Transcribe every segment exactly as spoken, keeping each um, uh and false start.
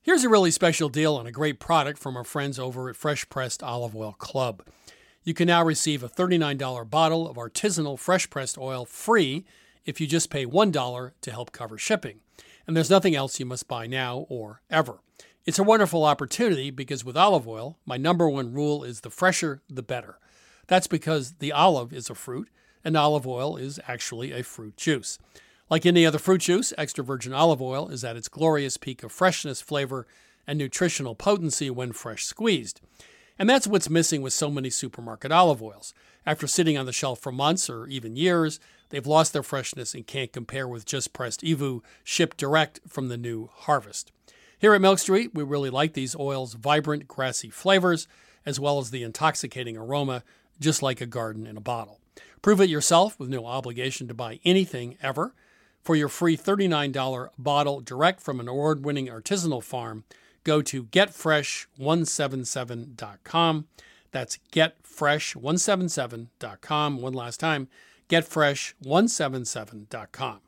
Here's a really special deal on a great product from our friends over at Fresh Pressed Olive Oil Club. You can now receive a thirty-nine dollars bottle of artisanal fresh-pressed oil free if you just pay one dollar to help cover shipping. And there's nothing else you must buy now or ever. It's a wonderful opportunity because with olive oil, my number one rule is the fresher, the better. That's because the olive is a fruit, and olive oil is actually a fruit juice. Like any other fruit juice, extra virgin olive oil is at its glorious peak of freshness, flavor, and nutritional potency when fresh squeezed. And that's what's missing with so many supermarket olive oils. After sitting on the shelf for months or even years, they've lost their freshness and can't compare with just pressed Evu shipped direct from the new harvest. Here at Milk Street, we really like these oils' vibrant, grassy flavors, as well as the intoxicating aroma, just like a garden in a bottle. Prove it yourself with no obligation to buy anything ever. For your free thirty-nine dollars bottle direct from an award-winning artisanal farm, go to get fresh one seventy-seven dot com. That's get fresh one seventy-seven dot com. One last time, get fresh one seventy-seven dot com.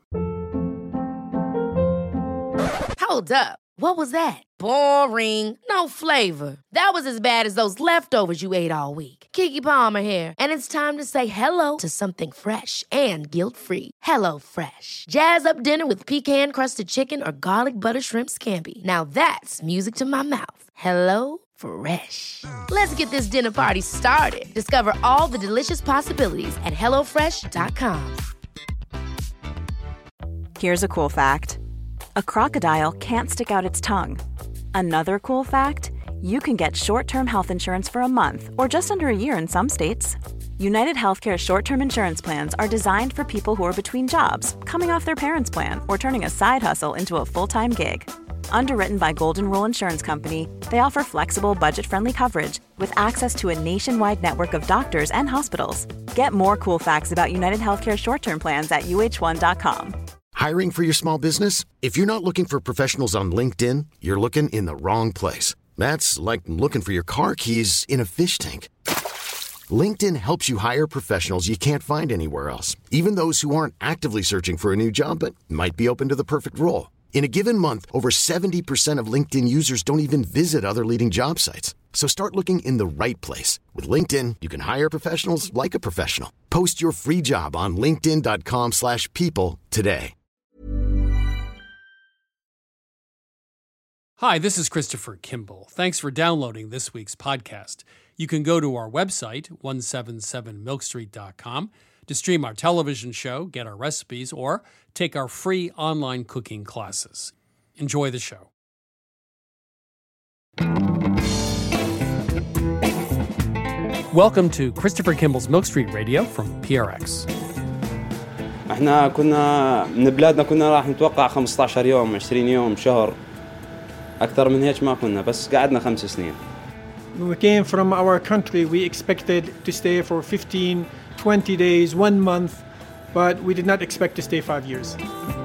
Hold up. What was that? Boring. No flavor. That was as bad as those leftovers you ate all week. Keke Palmer here, and it's time to say hello to something fresh and guilt-free. Hello Fresh. Jazz up dinner with pecan-crusted chicken or garlic butter shrimp scampi. Now that's music to my mouth. Hello Fresh. Let's get this dinner party started. Discover all the delicious possibilities at hello fresh dot com. Here's a cool fact. A crocodile can't stick out its tongue. Another cool fact, you can get short-term health insurance for a month or just under a year in some states. United Healthcare short-term insurance plans are designed for people who are between jobs, coming off their parents' plan, or turning a side hustle into a full-time gig. Underwritten by Golden Rule Insurance Company, they offer flexible, budget-friendly coverage with access to a nationwide network of doctors and hospitals. Get more cool facts about United Healthcare short-term plans at U H one dot com. Hiring for your small business? If you're not looking for professionals on LinkedIn, you're looking in the wrong place. That's like looking for your car keys in a fish tank. LinkedIn helps you hire professionals you can't find anywhere else, even those who aren't actively searching for a new job but might be open to the perfect role. In a given month, over seventy percent of LinkedIn users don't even visit other leading job sites. So start looking in the right place. With LinkedIn, you can hire professionals like a professional. Post your free job on linkedin dot com slash people today. Hi, this is Christopher Kimball. Thanks for downloading this week's podcast. You can go to our website, one seventy-seven milk street dot com, to stream our television show, get our recipes, or take our free online cooking classes. Enjoy the show. Welcome to Christopher Kimball's Milk Street Radio from P R X. احنا كنا من بلادنا كنا راح نتوقع خمسة عشر يوم عشرين يوم شهر أكثر من هيك ما كنا بس قعدنا خمس سنين. When we came from our country, we expected to stay for fifteen, twenty days, one month, but we did not expect to stay five years.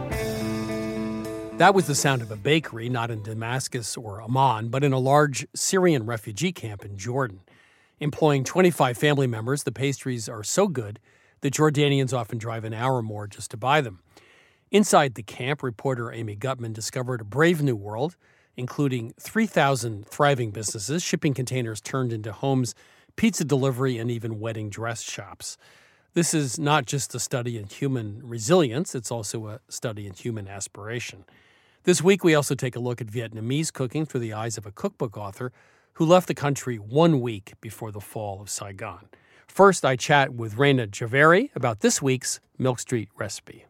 That was the sound of a bakery, not in Damascus or Amman, but in a large Syrian refugee camp in Jordan. Employing twenty-five family members, the pastries are so good that Jordanians often drive an hour or more just to buy them. Inside the camp, reporter Amy Gutman discovered a brave new world, including three thousand thriving businesses, shipping containers turned into homes, pizza delivery, and even wedding dress shops. This is not just a study in human resilience, it's also a study in human aspiration. This week, we also take a look at Vietnamese cooking through the eyes of a cookbook author who left the country one week before the fall of Saigon. First, I chat with Raina Javeri about this week's Milk Street recipe.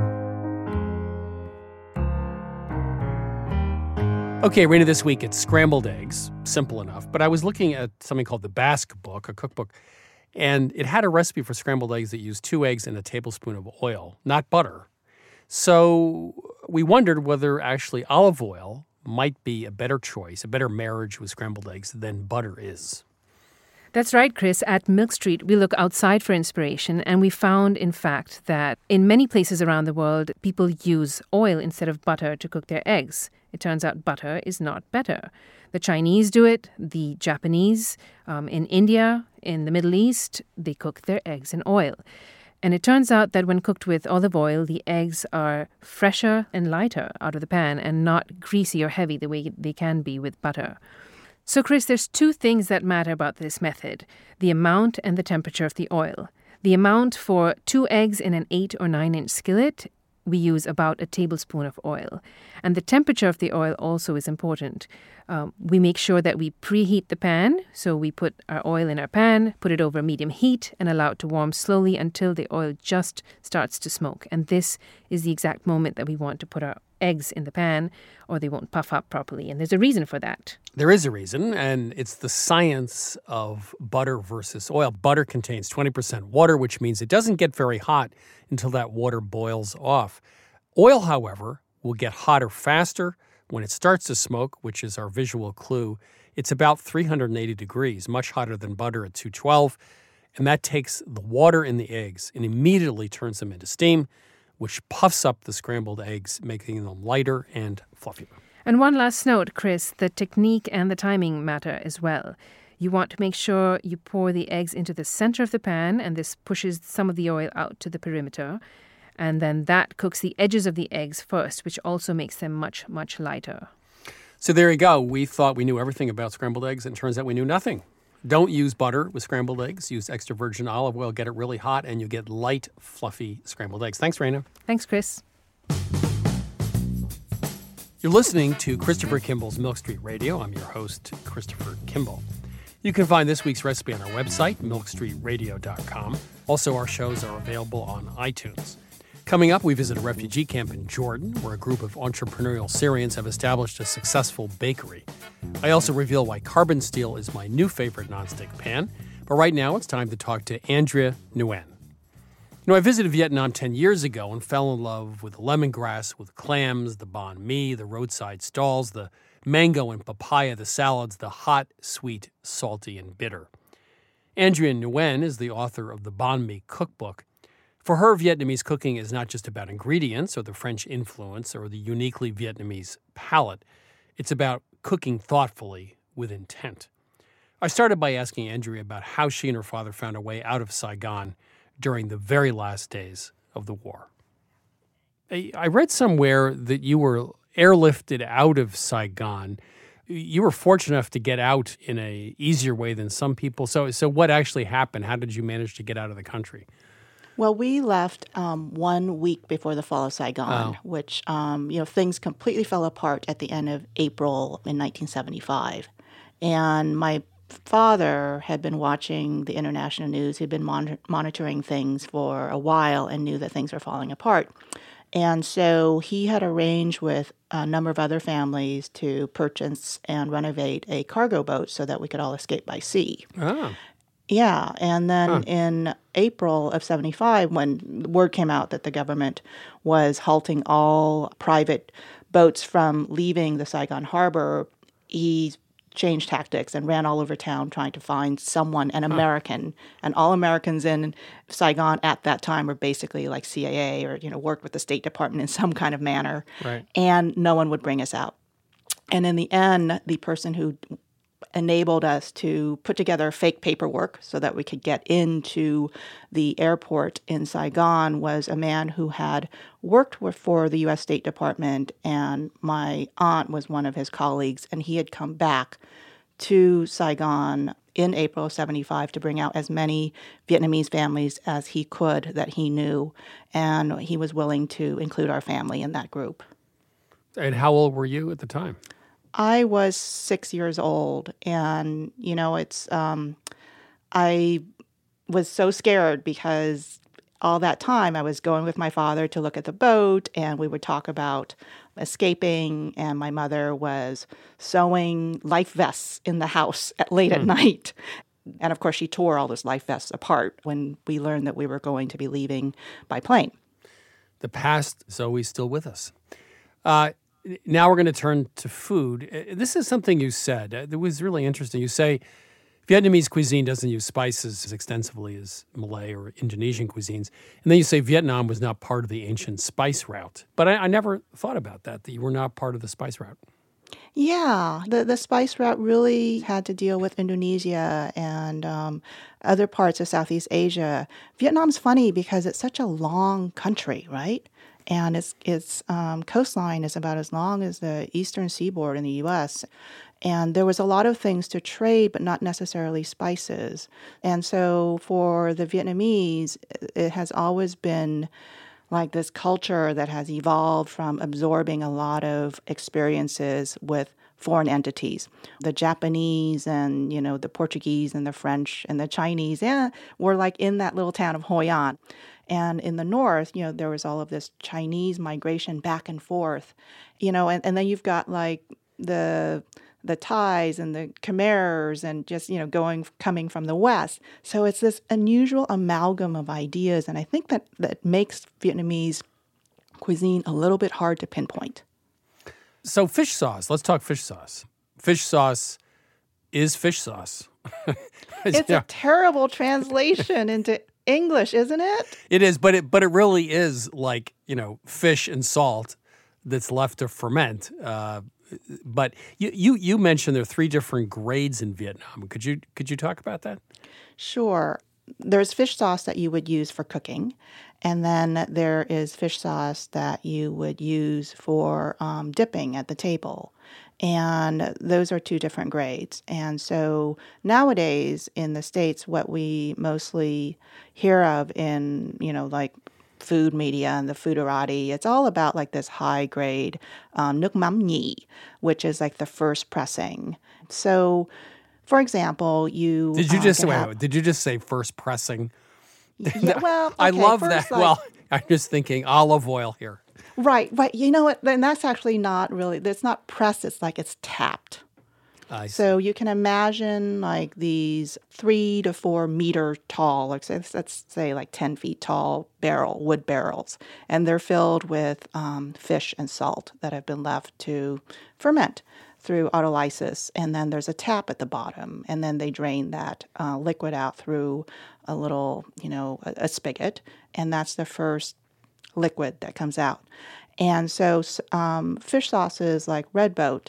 Okay, Raina, this week it's scrambled eggs. Simple enough. But I was looking at something called the Basque Book, a cookbook, and it had a recipe for scrambled eggs that used two eggs and a tablespoon of oil, not butter. So we wondered whether actually olive oil might be a better choice, a better marriage with scrambled eggs than butter is. That's right, Chris. At Milk Street, we look outside for inspiration, and we found, in fact, that in many places around the world, people use oil instead of butter to cook their eggs. It turns out butter is not better. The Chinese do it, the Japanese, um, in India, in the Middle East, they cook their eggs in oil. And it turns out that when cooked with olive oil, the eggs are fresher and lighter out of the pan and not greasy or heavy the way they can be with butter. So, Chris, there's two things that matter about this method: the amount and the temperature of the oil. The amount for two eggs in an eight or nine inch skillet, we use about a tablespoon of oil. And the temperature of the oil also is important. Um, we make sure that we preheat the pan. So we put our oil in our pan, put it over medium heat, and allow it to warm slowly until the oil just starts to smoke. And this is the exact moment that we want to put our eggs in the pan, or they won't puff up properly. And there's a reason for that. There is a reason, and it's the science of butter versus oil. Butter contains twenty percent water, which means it doesn't get very hot until that water boils off. Oil, however, will get hotter faster when it starts to smoke, which is our visual clue. It's about three hundred eighty degrees, much hotter than butter at two twelve, and that takes the water in the eggs and immediately turns them into steam, which puffs up the scrambled eggs, making them lighter and fluffier. And one last note, Chris, the technique and the timing matter as well. You want to make sure you pour the eggs into the center of the pan, and this pushes some of the oil out to the perimeter. And then that cooks the edges of the eggs first, which also makes them much, much lighter. So there you go. We thought we knew everything about scrambled eggs, and it turns out we knew nothing. Don't use butter with scrambled eggs. Use extra virgin olive oil. Get it really hot, and you get light, fluffy scrambled eggs. Thanks, Raina. Thanks, Chris. You're listening to Christopher Kimball's Milk Street Radio. I'm your host, Christopher Kimball. You can find this week's recipe on our website, milk street radio dot com. Also, our shows are available on iTunes. Coming up, we visit a refugee camp in Jordan, where a group of entrepreneurial Syrians have established a successful bakery. I also reveal why carbon steel is my new favorite nonstick pan. But right now, it's time to talk to Andrea Nguyen. You know, I visited Vietnam ten years ago and fell in love with the lemongrass, with clams, the banh mi, the roadside stalls, the mango and papaya, the salads, the hot, sweet, salty, and bitter. Andrea Nguyen is the author of the Banh Mi Cookbook. For her, Vietnamese cooking is not just about ingredients or the French influence or the uniquely Vietnamese palate. It's about cooking thoughtfully with intent. I started by asking Andrea about how she and her father found a way out of Saigon during the very last days of the war. I read somewhere that you were airlifted out of Saigon. You were fortunate enough to get out in a easier way than some people. So, so what actually happened? How did you manage to get out of the country? Well, we left um, one week before the fall of Saigon, oh. which, um, you know, things completely fell apart at the end of April in nineteen seventy-five. And my father had been watching the international news. He'd been mon- monitoring things for a while and knew that things were falling apart. And so he had arranged with a number of other families to purchase and renovate a cargo boat so that we could all escape by sea. Oh. Yeah, and then huh. in April of seventy-five, when word came out that the government was halting all private boats from leaving the Saigon harbor, he changed tactics and ran all over town trying to find someone, an American. Huh. And all Americans in Saigon at that time were basically like C I A or, you know, worked with the State Department in some kind of manner. Right. And no one would bring us out. And in the end, the person who enabled us to put together fake paperwork so that we could get into the airport in Saigon was a man who had worked for the U S State Department, and my aunt was one of his colleagues, and he had come back to Saigon in April of seventy-five to bring out as many Vietnamese families as he could that he knew, and he was willing to include our family in that group. And how old were you at the time? I was six years old, and, you know, it's, um, I was so scared because all that time I was going with my father to look at the boat, and we would talk about escaping, and my mother was sewing life vests in the house at late mm. at night. And, of course, she tore all those life vests apart when we learned that we were going to be leaving by plane. The past is always still with us. Uh Now we're going to turn to food. This is something you said that was really interesting. You say Vietnamese cuisine doesn't use spices as extensively as Malay or Indonesian cuisines. And then you say Vietnam was not part of the ancient spice route. But I, I never thought about that, that you were not part of the spice route. Yeah, the, the spice route really had to deal with Indonesia and um, other parts of Southeast Asia. Vietnam's funny because it's such a long country, right? And its its um, coastline is about as long as the eastern seaboard in the U S. And there was a lot of things to trade, but not necessarily spices. And so for the Vietnamese, it has always been like this culture that has evolved from absorbing a lot of experiences with foreign entities. The Japanese and, you know, the Portuguese and the French and the Chinese yeah, were like in that little town of Hoi An. And in the north, you know, there was all of this Chinese migration back and forth, you know, and, and then you've got like the the Thais and the Khmers and just, you know, going, coming from the West. So it's this unusual amalgam of ideas. And I think that, that makes Vietnamese cuisine a little bit hard to pinpoint. So fish sauce, let's talk fish sauce. Fish sauce is fish sauce. It's a terrible translation into English, isn't it? It is, but it but it really is like, you know, fish and salt that's left to ferment. Uh, but you, you you mentioned there are three different grades in Vietnam. Could you could you talk about that? Sure. There's fish sauce that you would use for cooking, and then there is fish sauce that you would use for um, dipping at the table. And those are two different grades. And so nowadays in the States, what we mostly hear of in, you know, like food media and the foodorati, it's all about like this high grade um, Nuoc Mam Nhi, which is like the first pressing. So, for example, you did you uh, just can wait, have- wait, did you just say first pressing? Yeah, well, I okay, love first, that. like- Well, I'm just thinking olive oil here. Right, right. You know what? Then that's actually not really, it's not pressed, it's like it's tapped. I see. So you can imagine like these three to four meter tall, like say, let's say like ten feet tall barrel, wood barrels. And they're filled with um, fish and salt that have been left to ferment through autolysis. And then there's a tap at the bottom. And then they drain that uh, liquid out through a little, you know, a, a spigot. And that's the first liquid that comes out. And so um, fish sauces like Red Boat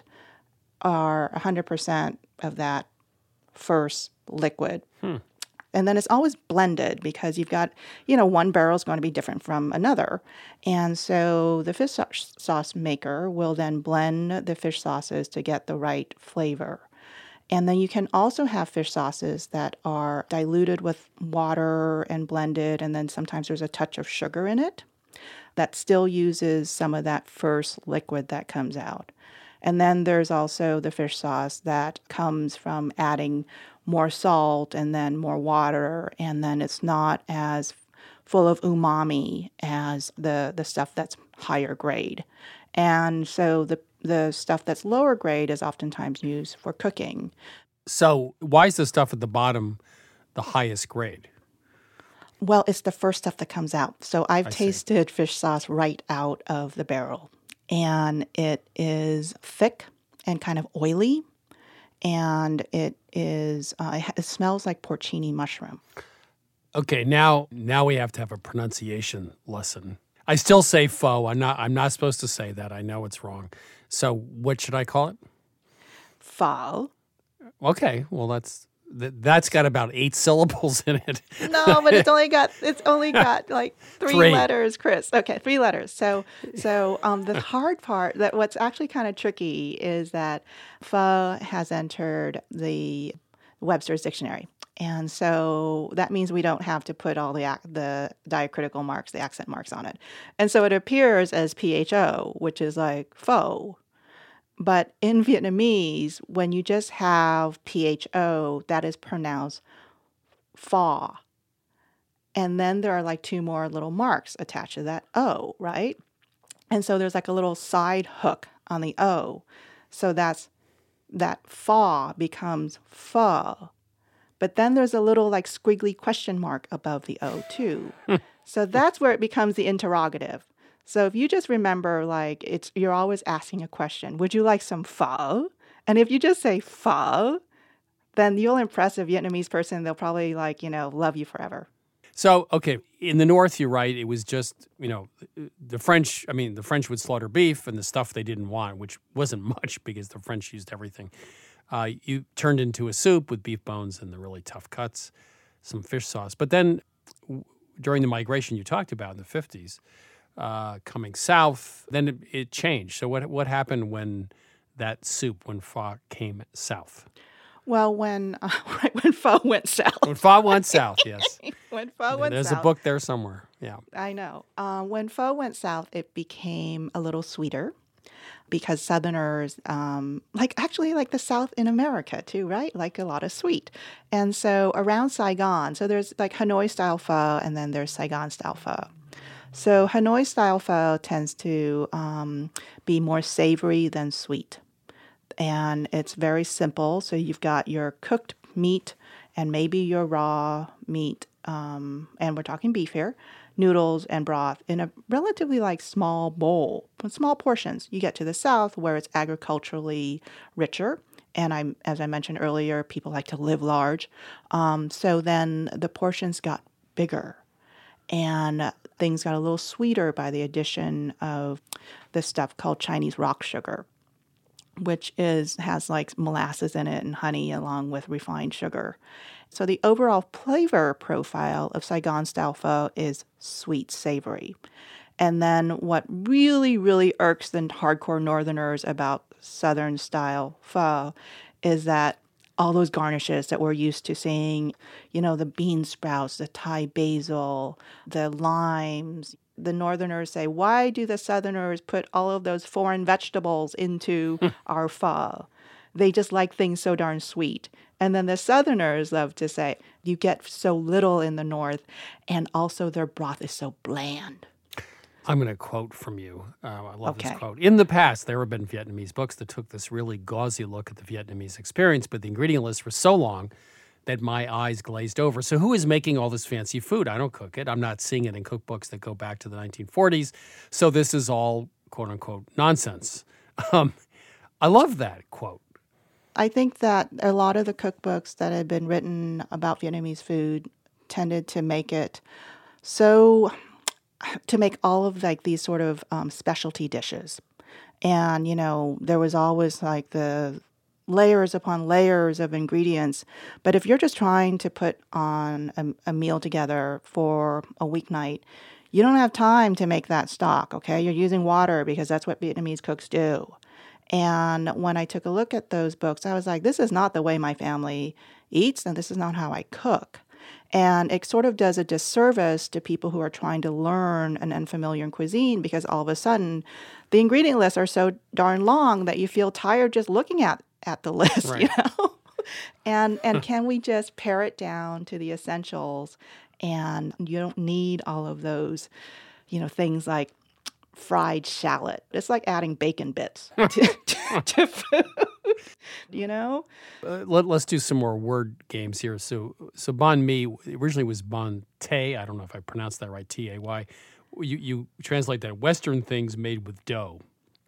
are one hundred percent of that first liquid. Hmm. And then it's always blended because you've got, you know, one barrel is going to be different from another. And so the fish sauce maker will then blend the fish sauces to get the right flavor. And then you can also have fish sauces that are diluted with water and blended, and then sometimes there's a touch of sugar in it that still uses some of that first liquid that comes out. And then there's also the fish sauce that comes from adding more salt and then more water, and then it's not as full of umami as the, the stuff that's higher grade. And so the the stuff that's lower grade is oftentimes used for cooking. So why is the stuff at the bottom the highest grade? Well, it's the first stuff that comes out. So I've I see. tasted fish sauce right out of the barrel. And it is thick and kind of oily. And it is, uh, it smells like porcini mushroom. Okay, now now we have to have a pronunciation lesson. I still say pho. I'm not I'm not supposed to say that. I know it's wrong. So what should I call it? Pho. Okay, well that's th- that's got about eight syllables in it. No, but it's only got it's only got like three, Three. letters, Chris. Okay, three letters. So so um, the hard part, that what's actually kind of tricky, is that pho has entered the Webster's dictionary. And so that means we don't have to put all the ac- the diacritical marks, the accent marks on it. And so it appears as P H O, which is like pho. But in Vietnamese, when you just have P H O, that is pronounced pho. And then there are like two more little marks attached to that O, right? And so there's like a little side hook on the O. So that's that pho becomes pho. But then there's a little like squiggly question mark above the O too. So that's where it becomes the interrogative. So if you just remember, like, it's you're always asking a question, would you like some pho? And if you just say pho, then you'll impress a Vietnamese person. They'll probably, like, you know, love you forever. So, okay, in the North, you're right. It was just, you know, the French, I mean, the French would slaughter beef and the stuff they didn't want, which wasn't much because the French used everything. Uh, you turned into a soup with beef bones and the really tough cuts, some fish sauce. But then w- during the migration you talked about in the fifties, uh, coming south, then it, it changed. So what what happened when that soup, when pho came south? Well, when uh, right when pho went south. When pho went south, yes. when pho went There's south. a book there somewhere, yeah. I know. Uh, when pho went south, it became a little sweeter because Southerners, um, like actually like the South in America too, right? Like a lot of sweet. And so around Saigon, so there's like Hanoi-style pho and then there's Saigon-style pho. So Hanoi-style pho tends to um, be more savory than sweet. And it's very simple. So you've got your cooked meat and maybe your raw meat, um, and we're talking beef here, noodles and broth in a relatively like small bowl, small portions. You get to the South where it's agriculturally richer. And I, as I mentioned earlier, people like to live large. Um, so then the portions got bigger and things got a little sweeter by the addition of this stuff called Chinese rock sugar, which is has like molasses in it and honey along with refined sugar. So the overall flavor profile of Saigon-style pho is sweet, savory. And then what really, really irks the hardcore Northerners about Southern-style pho is that all those garnishes that we're used to seeing, you know, the bean sprouts, the Thai basil, the limes. The Northerners say, why do the Southerners put all of those foreign vegetables into our pho? They just like things so darn sweet. And then the Southerners love to say, you get so little in the North, and also their broth is so bland. I'm going to quote from you. Uh, I love Okay. this quote. In the past, there have been Vietnamese books that took this really gauzy look at the Vietnamese experience, but the ingredient lists were so long that my eyes glazed over. So who is making all this fancy food? I don't cook it. I'm not seeing it in cookbooks that go back to the nineteen forties. So this is all, quote unquote, nonsense. Um, I love that quote. I think that a lot of the cookbooks that had been written about Vietnamese food tended to make it so, to make all of like these sort of um, specialty dishes. And, you know, there was always like the layers upon layers of ingredients. But if you're just trying to put on a, a meal together for a weeknight, you don't have time to make that stock, okay? You're using water because that's what Vietnamese cooks do. And when I took a look at those books, I was like, this is not the way my family eats, and this is not how I cook. And it sort of does a disservice to people who are trying to learn an unfamiliar cuisine because all of a sudden the ingredient lists are so darn long that you feel tired just looking at, at the list, Right. you know? and and can we just pare it down to the essentials? And you don't need all of those, you know, things like fried shallot. It's like adding bacon bits to, to, to food, you know? Uh, let, let's do some more word games here. So, so banh mi originally was banh tay. I don't know if I pronounced that right, T A Y. You, you translate that Western things made with dough.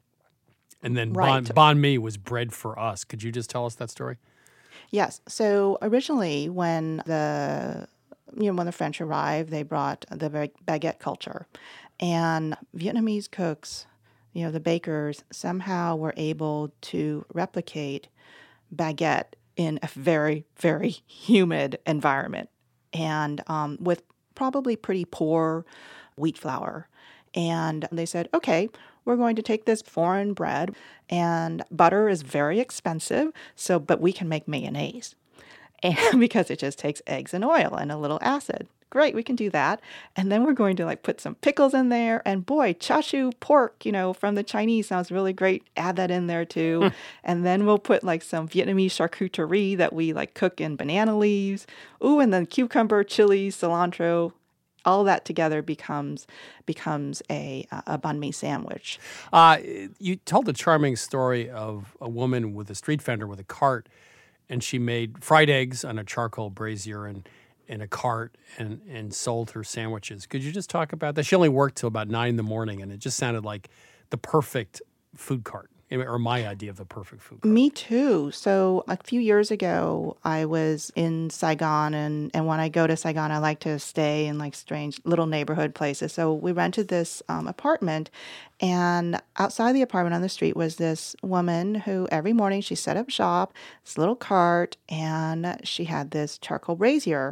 And then Right. banh, banh mi was bread for us. Could you just tell us that story? Yes. So originally when the, you know, when the French arrived, they brought the ba- baguette culture. And Vietnamese cooks, you know, the bakers, somehow were able to replicate baguette in a very, very humid environment and um, with probably pretty poor wheat flour. And they said, okay, we're going to take this foreign bread, and butter is very expensive, so but we can make mayonnaise. And because it just takes eggs and oil and a little acid. Great, we can do that. And then we're going to like put some pickles in there. And boy, chashu pork, you know, from the Chinese sounds really great. Add that in there too. And then we'll put like some Vietnamese charcuterie that we like cook in banana leaves. Ooh, and then cucumber, chili, cilantro. All that together becomes becomes a a banh mi sandwich. Uh, you told a charming story of a woman with a street vendor with a cart, and she made fried eggs on a charcoal brazier and in a cart and, and sold her sandwiches. Could you just talk about that? She only worked till about nine in the morning, and it just sounded like the perfect food cart. or my idea of the perfect food cart. Me too. So a few years ago, I was in Saigon, and, and when I go to Saigon, I like to stay in like strange little neighborhood places. So we rented this um, apartment, and outside the apartment on the street was this woman who every morning she set up shop, this little cart, and she had this charcoal brazier.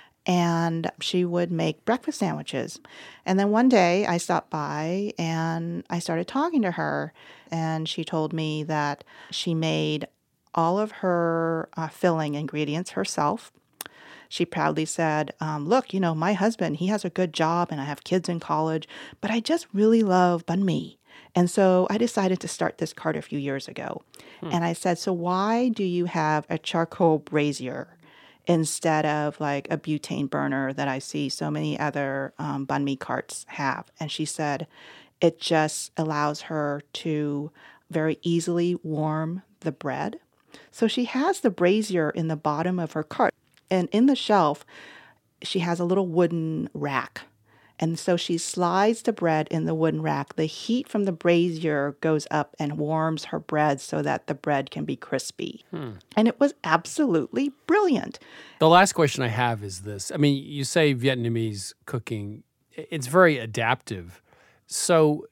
And she would make breakfast sandwiches. And then one day I stopped by and I started talking to her. And she told me that she made all of her uh, filling ingredients herself. She proudly said, um, look, you know, my husband, he has a good job and I have kids in college, but I just really love banh mi. And so I decided to start this cart a few years ago. Hmm. And I said, so why do you have a charcoal brazier instead of like a butane burner that I see so many other um, banh mi carts have? And she said, it just allows her to very easily warm the bread. So she has the brazier in the bottom of her cart. And in the shelf, she has a little wooden rack. And so she slides the bread in the wooden rack. The heat from the brazier goes up and warms her bread so that the bread can be crispy. Hmm. And it was absolutely brilliant. The last question I have is this. I mean, you say Vietnamese cooking, it's very adaptive. So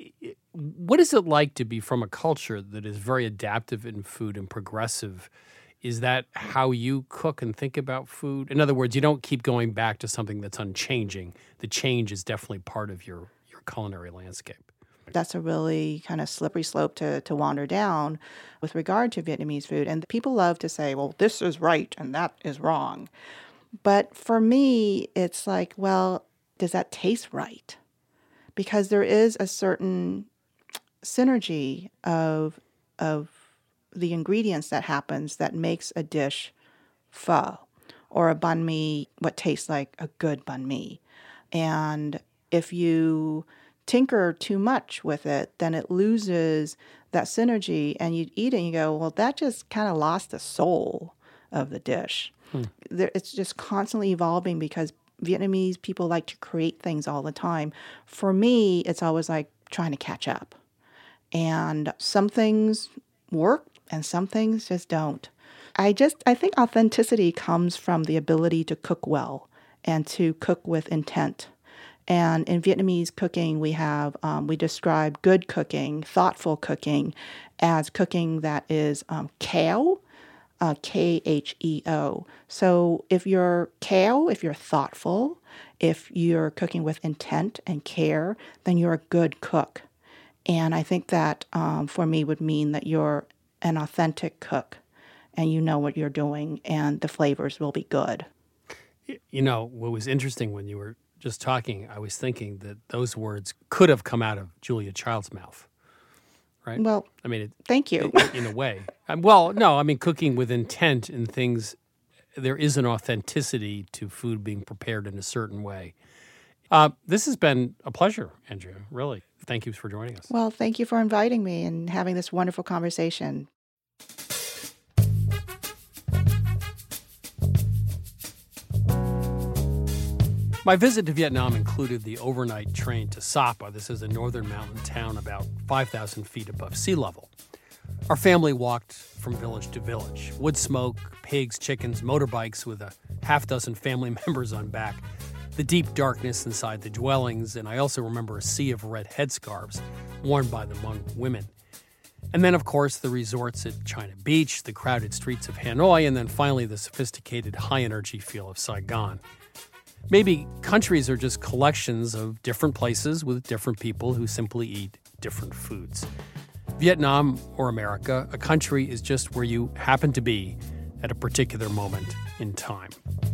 what is it like to be from a culture that is very adaptive in food and progressive? Is that how you cook and think about food? In other words, you don't keep going back to something that's unchanging. The change is definitely part of your, your culinary landscape. That's a really kind of slippery slope to, to wander down with regard to Vietnamese food. And people love to say, well, this is right and that is wrong. But for me, it's like, well, does that taste right? Because there is a certain synergy of of the ingredients that happens that makes a dish pho or a banh mi what tastes like a good banh mi. And if you tinker too much with it, then it loses that synergy and you eat it and you go, well, that just kind of lost the soul of the dish. Hmm. There, it's just constantly evolving because Vietnamese people like to create things all the time. For me, it's always like trying to catch up. And some things work and some things just don't. I just, I think authenticity comes from the ability to cook well and to cook with intent. And in Vietnamese cooking, we have, um, we describe good cooking, thoughtful cooking, as cooking that is um, kheo, uh, K H E O. So if you're kheo, if you're thoughtful, if you're cooking with intent and care, then you're a good cook. And I think that um, for me would mean that you're an authentic cook and you know what you're doing and the flavors will be good. You know, what was interesting when you were just talking, I was thinking that those words could have come out of Julia Child's mouth, right? Well, I mean, it, thank you. in, in a way. Um, well, no, I mean, cooking with intent and things, there is an authenticity to food being prepared in a certain way. Uh, this has been a pleasure, Andrea, really. Thank you for joining us. Well, thank you for inviting me and having this wonderful conversation. My visit to Vietnam included the overnight train to Sapa. This is a northern mountain town about five thousand feet above sea level. Our family walked from village to village. Wood smoke, pigs, chickens, motorbikes with a half dozen family members on back. The deep darkness inside the dwellings, and I also remember a sea of red headscarves worn by the Hmong women. And then, of course, the resorts at China Beach, the crowded streets of Hanoi, and then finally the sophisticated high-energy feel of Saigon. Maybe countries are just collections of different places with different people who simply eat different foods. Vietnam or America, a country is just where you happen to be at a particular moment in time.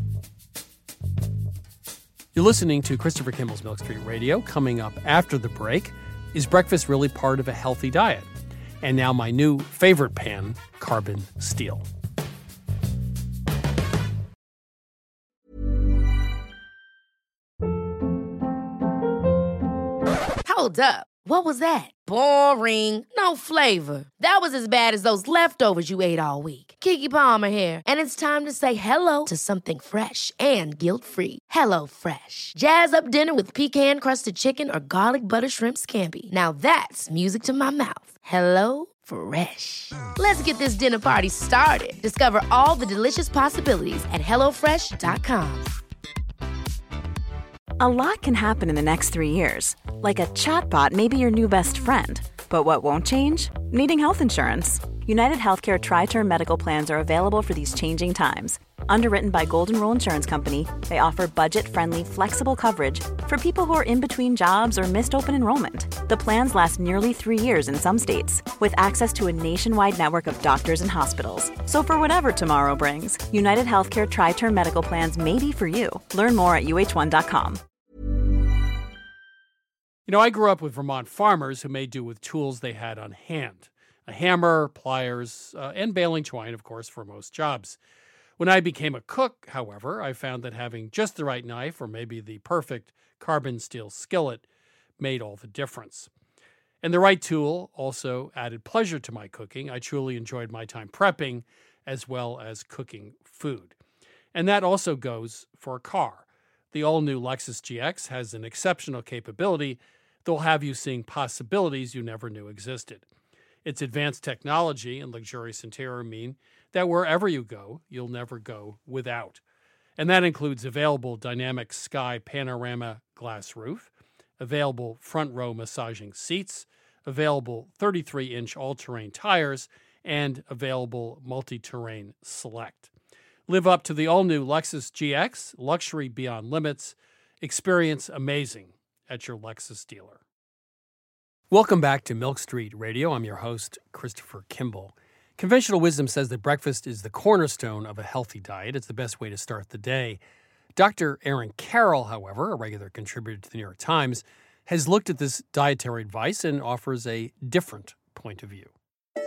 You're listening to Christopher Kimball's Milk Street Radio. Coming up after the break, is breakfast really part of a healthy diet? And now my new favorite pan, carbon steel. Hold up. What was that? Boring. No flavor. That was as bad as those leftovers you ate all week. Keke Palmer here, and it's time to say hello to something fresh and guilt-free. Hello Fresh. Jazz up dinner with pecan-crusted chicken or garlic butter shrimp scampi. Now that's music to my mouth. Hello Fresh. Let's get this dinner party started. Discover all the delicious possibilities at hello fresh dot com. A lot can happen in the next three years. Like a chatbot may be your new best friend. But what won't change? Needing health insurance. United Healthcare Tri-Term Medical Plans are available for these changing times. Underwritten by Golden Rule Insurance Company, they offer budget-friendly, flexible coverage for people who are in between jobs or missed open enrollment. The plans last nearly three years in some states, with access to a nationwide network of doctors and hospitals. So for whatever tomorrow brings, United Healthcare Tri-Term Medical Plans may be for you. Learn more at U H one dot com. You know, I grew up with Vermont farmers who made do with tools they had on hand. A hammer, pliers, uh, and baling twine, of course, for most jobs. When I became a cook, however, I found that having just the right knife or maybe the perfect carbon steel skillet made all the difference. And the right tool also added pleasure to my cooking. I truly enjoyed my time prepping as well as cooking food. And that also goes for a car. The all-new Lexus G X has an exceptional capability that will have you seeing possibilities you never knew existed. Its advanced technology and luxurious interior mean that wherever you go, you'll never go without. And that includes available dynamic sky panorama glass roof, available front row massaging seats, available thirty-three inch all-terrain tires, and available multi-terrain select. Live up to the all-new Lexus G X, luxury beyond limits. Experience amazing at your Lexus dealer. Welcome back to Milk Street Radio. I'm your host, Christopher Kimball. Conventional wisdom says that breakfast is the cornerstone of a healthy diet. It's the best way to start the day. Doctor Aaron Carroll, however, a regular contributor to the New York Times, has looked at this dietary advice and offers a different point of view.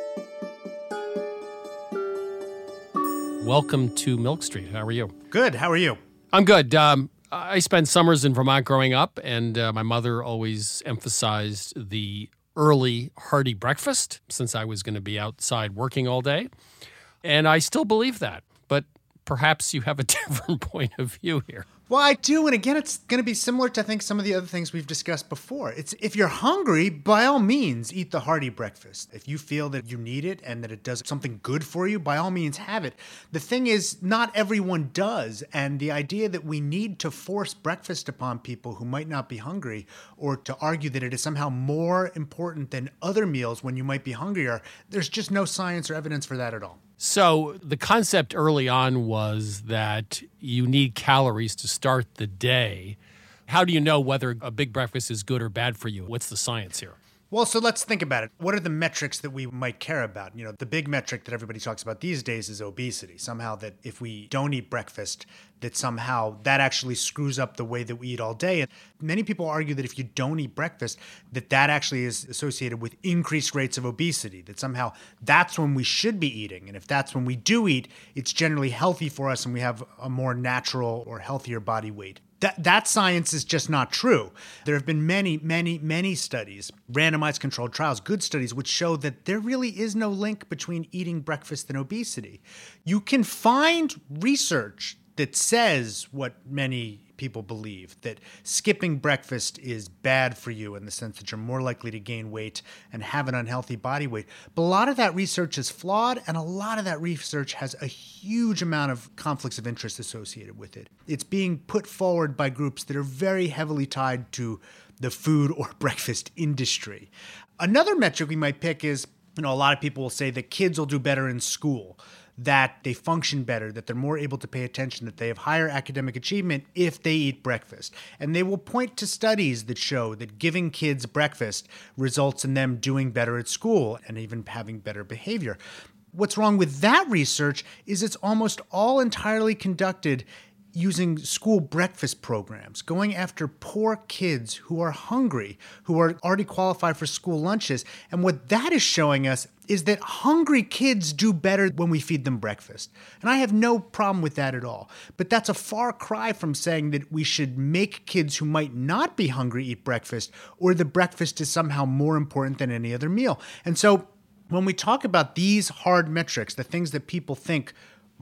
Welcome to Milk Street. How are you? Good. How are you? I'm good. Um, I spent summers in Vermont growing up, and uh, my mother always emphasized the early, hearty breakfast since I was going to be outside working all day. And I still believe that, but perhaps you have a different point of view here. Well, I do, and again, it's going to be similar to, I think, some of the other things we've discussed before. It's if you're hungry, by all means, eat the hearty breakfast. If you feel that you need it and that it does something good for you, by all means, have it. The thing is, not everyone does, and the idea that we need to force breakfast upon people who might not be hungry, or to argue that it is somehow more important than other meals when you might be hungrier, there's just no science or evidence for that at all. So the concept early on was that you need calories to start the day. How do you know whether a big breakfast is good or bad for you? What's the science here? Well, so let's think about it. What are the metrics that we might care about? You know, the big metric that everybody talks about these days is obesity. Somehow that if we don't eat breakfast, that somehow that actually screws up the way that we eat all day. And many people argue that if you don't eat breakfast, that that actually is associated with increased rates of obesity, that somehow that's when we should be eating. And if that's when we do eat, it's generally healthy for us and we have a more natural or healthier body weight. That that science is just not true. There have been many, many, many studies, randomized controlled trials, good studies, which show that there really is no link between eating breakfast and obesity. You can find research that says what many people believe, that skipping breakfast is bad for you in the sense that you're more likely to gain weight and have an unhealthy body weight. But a lot of that research is flawed, and a lot of that research has a huge amount of conflicts of interest associated with it. It's being put forward by groups that are very heavily tied to the food or breakfast industry. Another metric we might pick is, you know, a lot of people will say that kids will do better in school, that they function better, that they're more able to pay attention, that they have higher academic achievement if they eat breakfast. And they will point to studies that show that giving kids breakfast results in them doing better at school and even having better behavior. What's wrong with that research is it's almost all entirely conducted using school breakfast programs, going after poor kids who are hungry, who are already qualified for school lunches. And what that is showing us is that hungry kids do better when we feed them breakfast. And I have no problem with that at all. But that's a far cry from saying that we should make kids who might not be hungry eat breakfast, or the breakfast is somehow more important than any other meal. And so when we talk about these hard metrics, the things that people think might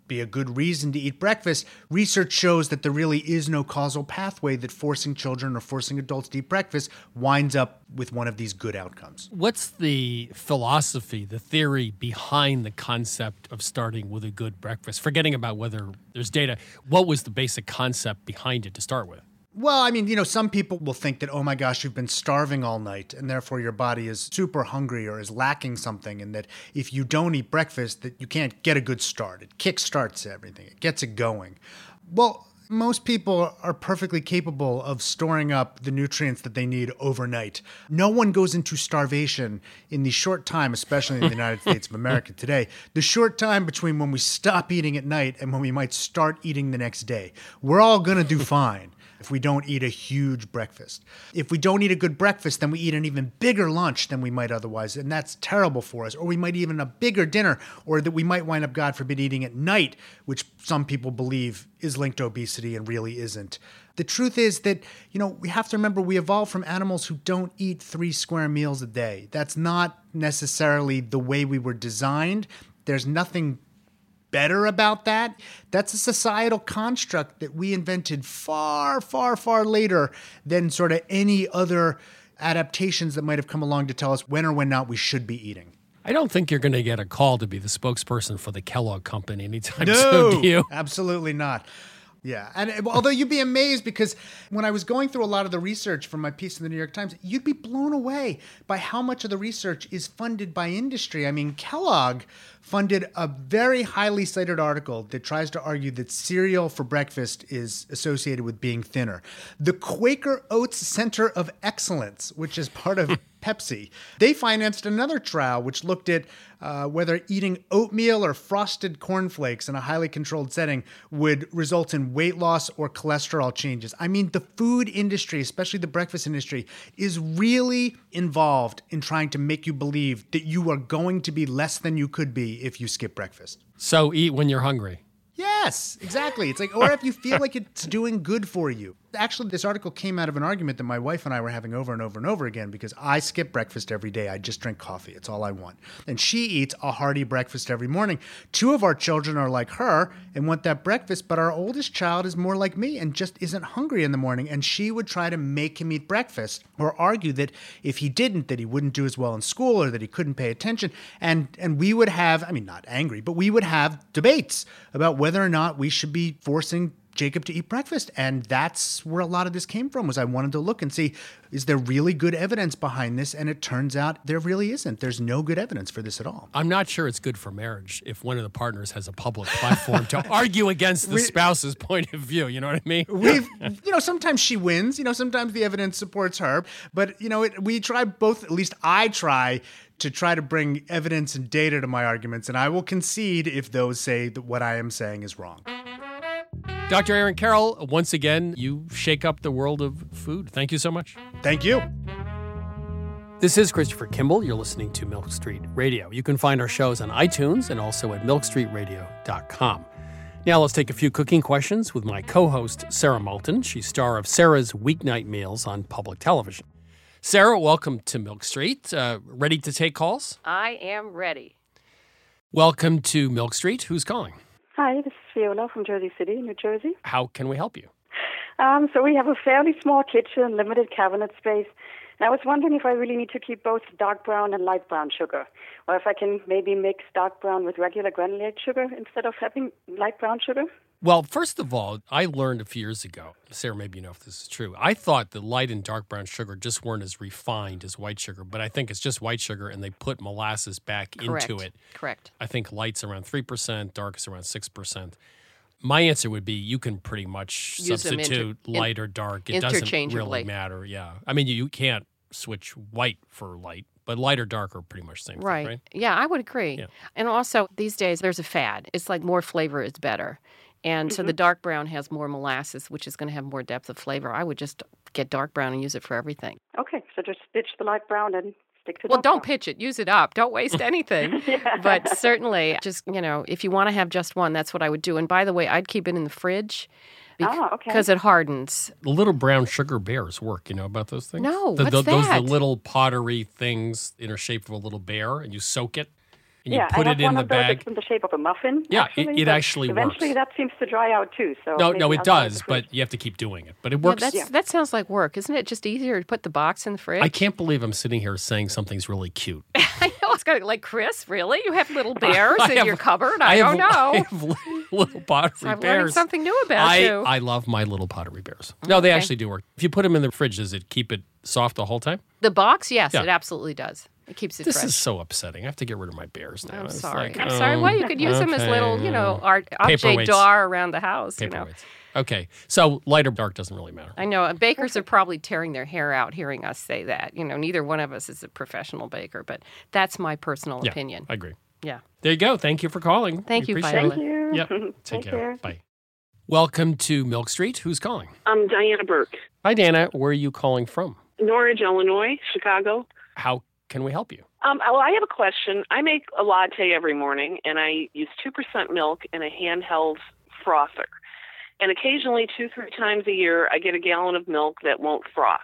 be a good reason to eat breakfast, research shows that there really is no causal pathway that forcing children or forcing adults to eat breakfast winds up with one of these good outcomes. What's the philosophy, the theory behind the concept of starting with a good breakfast? Forgetting about whether there's data, what was the basic concept behind it to start with? Well, I mean, you know, some people will think that, oh my gosh, you've been starving all night and therefore your body is super hungry or is lacking something, and that if you don't eat breakfast, that you can't get a good start. It kickstarts everything. It gets it going. Well, most people are perfectly capable of storing up the nutrients that they need overnight. No one goes into starvation in the short time, especially in the United States of America today, the short time between when we stop eating at night and when we might start eating the next day. We're all going to do fine if we don't eat a huge breakfast. If we don't eat a good breakfast, then we eat an even bigger lunch than we might otherwise, and that's terrible for us. Or we might eat even a bigger dinner, or that we might wind up, God forbid, eating at night, which some people believe is linked to obesity and really isn't. The truth is that, you know, we have to remember we evolved from animals who don't eat three square meals a day. That's not necessarily the way we were designed. There's nothing better about that. That's a societal construct that we invented far, far, far later than sort of any other adaptations that might have come along to tell us when or when not we should be eating. I don't think you're going to get a call to be the spokesperson for the Kellogg Company anytime no, soon, do you? Absolutely not. Yeah. And although you'd be amazed, because when I was going through a lot of the research for my piece in the New York Times, you'd be blown away by how much of the research is funded by industry. I mean, Kellogg funded a very highly cited article that tries to argue that cereal for breakfast is associated with being thinner. The Quaker Oats Center of Excellence, which is part of Pepsi, they financed another trial which looked at uh, whether eating oatmeal or frosted cornflakes in a highly controlled setting would result in weight loss or cholesterol changes. I mean, the food industry, especially the breakfast industry, is really involved in trying to make you believe that you are going to be less than you could be if you skip breakfast. So eat when you're hungry. Yes, exactly. It's like, or if you feel like it's doing good for you. Actually, this article came out of an argument that my wife and I were having over and over and over again, because I skip breakfast every day. I just drink coffee. It's all I want. And she eats a hearty breakfast every morning. Two of our children are like her and want that breakfast, but our oldest child is more like me and just isn't hungry in the morning. And she would try to make him eat breakfast or argue that if he didn't, that he wouldn't do as well in school or that he couldn't pay attention. And, and we would have, I mean, not angry, but we would have debates about whether or not we should be forcing Jacob to eat breakfast. And that's where a lot of this came from, was I wanted to look and see, is there really good evidence behind this? And it turns out there really isn't. There's no good evidence for this at all. I'm not sure it's good for marriage if one of the partners has a public platform to argue against the we, spouse's point of view. You know what I mean? We've, you know, sometimes she wins. You know, sometimes the evidence supports her. But, you know, it, we try both, at least I try, to try to bring evidence and data to my arguments. And I will concede if those say that what I am saying is wrong. Doctor Aaron Carroll, once again, you shake up the world of food. Thank you so much. Thank you. This is Christopher Kimball. You're listening to Milk Street Radio. You can find our shows on iTunes and also at milk street radio dot com. Now let's take a few cooking questions with my co-host, Sarah Moulton. She's star of Sarah's Weeknight Meals on public television. Sarah, welcome to Milk Street. Uh, ready to take calls? I am ready. Welcome to Milk Street. Who's calling? Hi, this is Fiona from Jersey City, New Jersey. How can we help you? Um, so we have a fairly small kitchen, limited cabinet space. And I was wondering if I really need to keep both dark brown and light brown sugar, or if I can maybe mix dark brown with regular granulated sugar instead of having light brown sugar. Well, first of all, I learned a few years ago, Sarah, maybe you know if this is true. I thought that light and dark brown sugar just weren't as refined as white sugar, but I think it's just white sugar and they put molasses back Correct. into it. Correct. I think light's around three percent, dark is around six percent. My answer would be you can pretty much Use substitute inter- light or dark. It doesn't really matter, yeah. I mean, you, you can't switch white for light, but light or dark are pretty much the same right. thing, right? Yeah, I would agree. Yeah. And also, these days, there's a fad. It's like more flavor is better. And mm-hmm. so the dark brown has more molasses, which is going to have more depth of flavor. I would just get dark brown and use it for everything. Okay, so just ditch the light brown and stick to Well, dark don't brown. pitch it. Use it up. Don't waste anything. Yeah. But certainly, just, you know, if you want to have just one, that's what I would do. And by the way, I'd keep it in the fridge because oh, okay. it hardens. The little brown sugar bears work. You know about those things? No, the, what's the, Those are that? the little pottery things in the shape of a little bear, and you soak it. and you yeah, put I it have in one the of those bag. that's in the shape of a muffin. Yeah, actually, it, it but actually eventually works. that seems to dry out too. So No, maybe no, it I'll go to does, the fridge. but you have to keep doing it. But it Yeah, works. that's, that sounds like work. Isn't it just easier to put the box in the fridge? I can't believe I'm sitting here saying something's really cute. I know. It's kind of like, Chris, really? You have little bears I in have- your cupboard? I, have, don't know. I have li- little pottery So I'm bears. learning something new about I, you. I love my little pottery bears. No, they Okay. actually do work. If you put them in the fridge, does it keep it soft the whole time? The box, yes, Yeah. it absolutely does. It keeps it This fresh. is so upsetting. I have to get rid of my bears now. I'm It's sorry. like, I'm oh, sorry. Well, you could use them as okay, little, you know, art object Paperweights. d'art around the house. You know. Paperweights. Okay, so light or dark doesn't really matter. I know. uh, Bakers are probably tearing their hair out hearing us say that. You know, neither one of us is a professional baker, but that's my personal Yeah, opinion. I agree. Yeah. There you go. Thank you for calling. Thank We you, appreciate Violet. it. Thank you. Yep. Take, Take care. care. Bye. Welcome to Milk Street. Who's calling? I'm Diana Burke, Hi, Dana. Where are you calling from? Norridge, Illinois, Chicago. How can we help you? Um, well, I have a question. I make a latte every morning, and I use two percent milk in a handheld frother. And occasionally, two, three times a year, I get a gallon of milk that won't froth.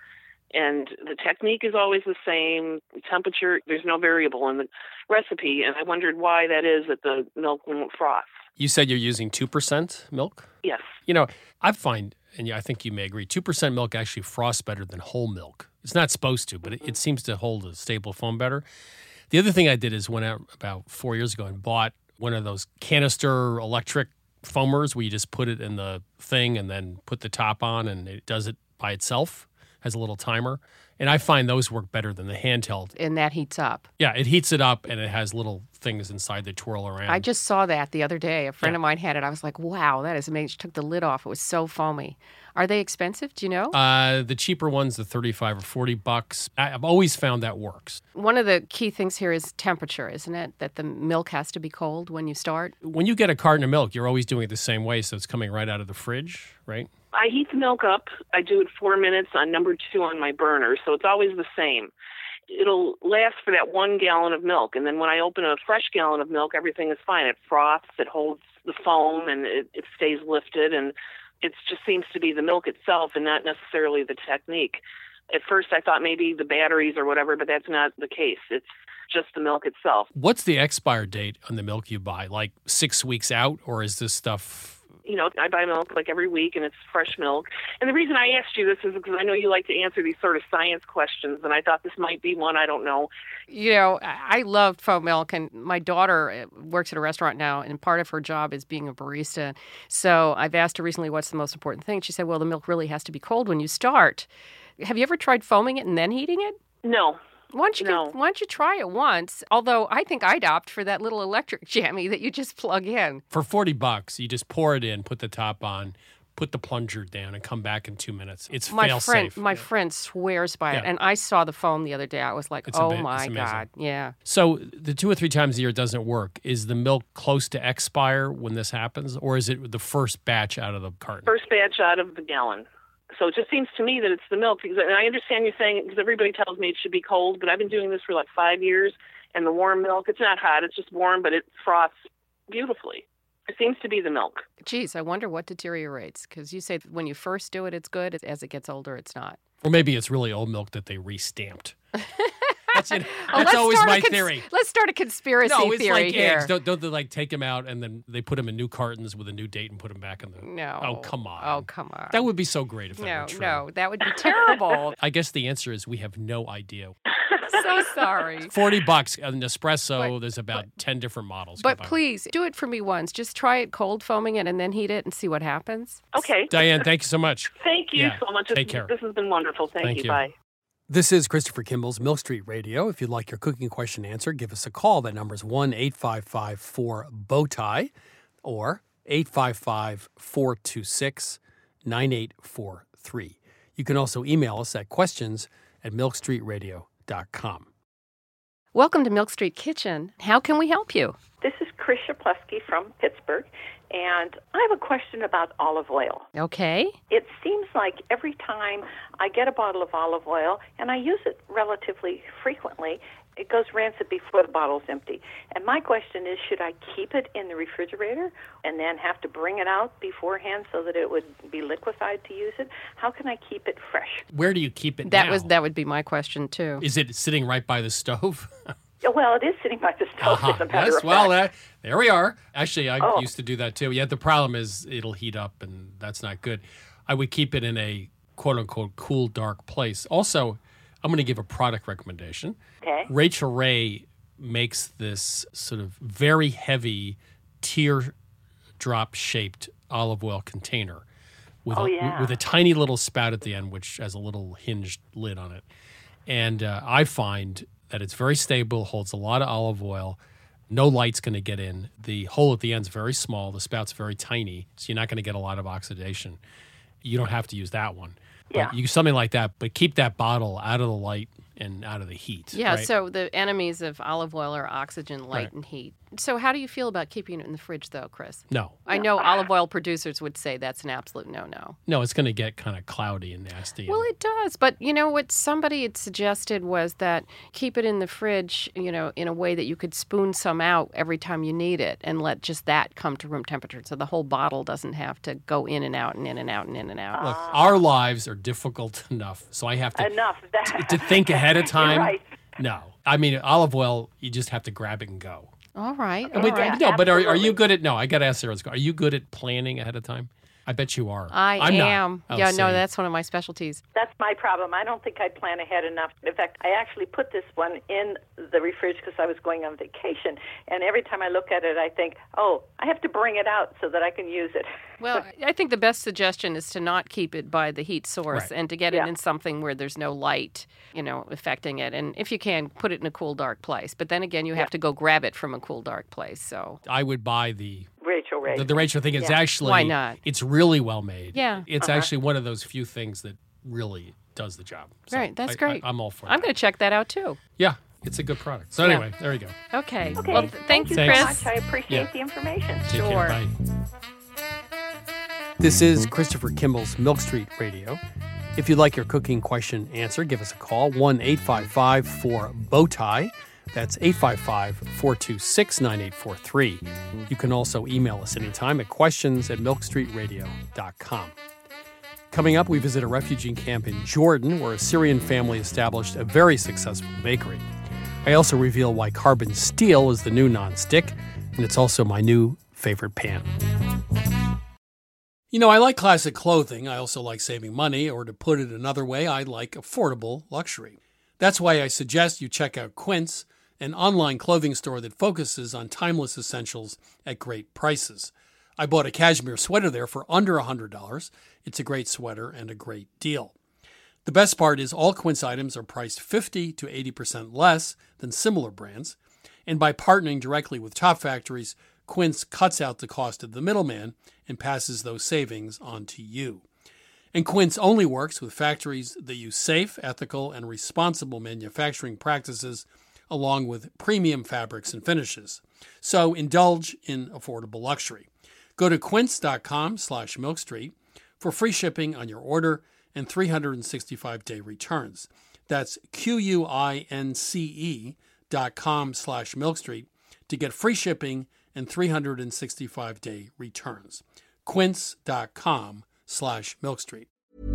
And the technique is always the same. Temperature, there's no variable in the recipe. And I wondered why that is that the milk won't froth. You said you're using two percent milk? Yes. You know, I find, and I think you may agree, two percent milk actually frosts better than whole milk. It's not supposed to, but it, it seems to hold a stable foam better. The other thing I did is went out about four years ago and bought one of those canister electric foamers where you just put it in the thing and then put the top on and it does it by itself, has a little timer. And I find those work better than the handheld. And that heats up. Yeah, it heats it up and it has little things inside that twirl around. I just saw that the other day. A friend Yeah. of mine had it. I was like, wow, that is amazing. She took the lid off. It was so foamy. Are they expensive? Do you know? Uh, the cheaper ones, the thirty-five or forty bucks. I- I've always found that works. One of the key things here is temperature, isn't it? That the milk has to be cold when you start. When you get a carton of milk, you're always doing it the same way, so it's coming right out of the fridge, right? I heat the milk up. I do it four minutes on number two on my burner, so it's always the same. It'll last for that one gallon of milk, and then when I open a fresh gallon of milk, everything is fine. It froths, it holds the foam, and it, it stays lifted, and it just seems to be the milk itself and not necessarily the technique. At first, I thought maybe the batteries or whatever, but that's not the case. It's just the milk itself. What's the expire date on the milk you buy? Like six weeks out, or is this stuff... You know, I buy milk like every week, and it's fresh milk. And the reason I asked you this is because I know you like to answer these sort of science questions, and I thought this might be one. I don't know. You know, I I love faux milk, and my daughter works at a restaurant now, and part of her job is being a barista. So I've asked her recently, what's the most important thing? She said, well, the milk really has to be cold when you start. Have you ever tried foaming it and then heating it? No. Why don't you No. get, why don't you try it once? Although I think I'd opt for that little electric jammy that you just plug in. For forty bucks, you just pour it in, put the top on, put the plunger down, and come back in two minutes. It's My fail friend, safe. my friend swears by it, Yeah. and I saw the foam the other day. I was like, It's "Oh ama- my it's amazing. god, yeah." So the two or three times a year doesn't work. Is the milk close to expire when this happens, or is it the first batch out of the carton? First batch out of the gallon. So it just seems to me that it's the milk. Because, and I understand you're saying it because everybody tells me it should be cold, but I've been doing this for like five years, and the warm milk, it's not hot, it's just warm, but it froths beautifully. It seems to be the milk. Geez, I wonder what deteriorates, because you say when you first do it, it's good. As it gets older, it's not. Or maybe it's really old milk that they re-stamped. That's, you know, Oh, that's let's always start a my cons- theory. Let's start a conspiracy No, it's theory like here. eggs. Don't, don't they like take them out and then they put them in new cartons with a new date and put them back in the... No. Oh, come on. Oh, come on. That would be so great if that no, were true. no, that would be terrible. I guess the answer is we have no idea. So sorry. forty bucks, an espresso, there's about ten different models. But Go buy please, do it for me once. Just try it cold foaming it and then heat it and see what happens. Okay. one. Diane, thank you so much. Thank you Yeah, so much. take This- care. This has been wonderful. Thank, Thank you. you. Bye. This is Christopher Kimball's Milk Street Radio. If you'd like your cooking question answered, give us a call. That number is one eight five five four bowtie or eight five five, four two six, nine eight four three. You can also email us at questions at milk street radio dot com. Welcome to Milk Street Kitchen. How can we help you? This is Chris Shapleski from Pittsburgh, and I have a question about olive oil. Okay. It seems like every time I get a bottle of olive oil, and I use it relatively frequently, it goes rancid before the bottle's empty. And my question is, should I keep it in the refrigerator and then have to bring it out beforehand so that it would be liquefied to use it? How can I keep it fresh? Where do you keep it That now? was that would be my question too. Is it sitting right by the stove? Well, it is sitting by the stove, Uh-huh. as a matter Yes, of well, fact. uh, there we are. Actually, I Oh. used to do that too. Yeah, the problem is it'll heat up, and that's not good. I would keep it in a quote-unquote cool, dark place. Also, I'm going to give a product recommendation. Okay. Rachel Ray makes this sort of very heavy teardrop-shaped olive oil container with, Oh, a, yeah. with a tiny little spout at the end, which has a little hinged lid on it. And uh, I find that it's very stable, holds a lot of olive oil. No light's going to get in. The hole at the end's very small. The spout's very tiny, so you're not going to get a lot of oxidation. You don't have to use that one. Yeah. But you something like that, but keep that bottle out of the light and out of the heat. Yeah, right? so the enemies of olive oil are oxygen, light, Right. and heat. So how do you feel about keeping it in the fridge, though, Chris? No. I know olive oil producers would say that's an absolute no-no. No, it's going to get kind of cloudy and nasty. Well, it does. But, you know, what somebody had suggested was that keep it in the fridge, you know, in a way that you could spoon some out every time you need it and let just that come to room temperature so the whole bottle doesn't have to go in and out and in and out and in and out. Look, our lives are difficult enough, so I have to, Enough of that. to think ahead of You're time. right. No. I mean, olive oil, you just have to grab it and go. All right. And all we- right. no, but are, are you absolutely. good at, no, I got to ask Sarah, are you good at planning ahead of time? I bet you are. I I'm not. am. Oh, yeah, see. no, that's one of my specialties. That's my problem. I don't think I plan ahead enough. In fact, I actually put this one in the refrigerator because I was going on vacation. And every time I look at it, I think, oh, I have to bring it out so that I can use it. Well, I think the best suggestion is to not keep it by the heat source Right. and to get Yeah. it in something where there's no light, you know, affecting it. And if you can, put it in a cool, dark place. But then again, you have to go grab it from a cool, dark place. So I would buy the Rachel Ray. the, the Rachel thing. It's Yeah. actually Why not? It's really well made. Yeah. It's Uh-huh. actually one of those few things that really does the job. So Right, that's I- great. I, I'm all for I'm that. going to check that out too. Yeah, it's a good product. So Yeah. anyway, there you go. Okay. Okay, Well, th- thank thank you, you Thanks. so Chris. much. I appreciate Yeah. the information. Take Sure. care. Bye. This is Christopher Kimball's Milk Street Radio. If you'd like your cooking question answered, give us a call, one eight five five four bowtie. That's eight five five, four two six, nine eight four three. You can also email us anytime at questions at milk street radio dot com. Coming up, we visit a refugee camp in Jordan where a Syrian family established a very successful bakery. I also reveal why carbon steel is the new nonstick, and it's also my new favorite pan. You know, I like classic clothing. I also like saving money, or to put it another way, I like affordable luxury. That's why I suggest you check out Quince, an online clothing store that focuses on timeless essentials at great prices. I bought a cashmere sweater there for under one hundred dollars. It's a great sweater and a great deal. The best part is all Quince items are priced fifty to eighty percent less than similar brands. And by partnering directly with top factories, Quince cuts out the cost of the middleman and passes those savings on to you. And Quince only works with factories that use safe, ethical, and responsible manufacturing practices along with premium fabrics and finishes. So indulge in affordable luxury. Go to quince.com slash milkstreet for free shipping on your order and three hundred sixty-five day returns. That's Q-U-I-N-C-E dot com slash milkstreet to get free shipping and three hundred sixty-five day returns. Quince.com slash milkstreet.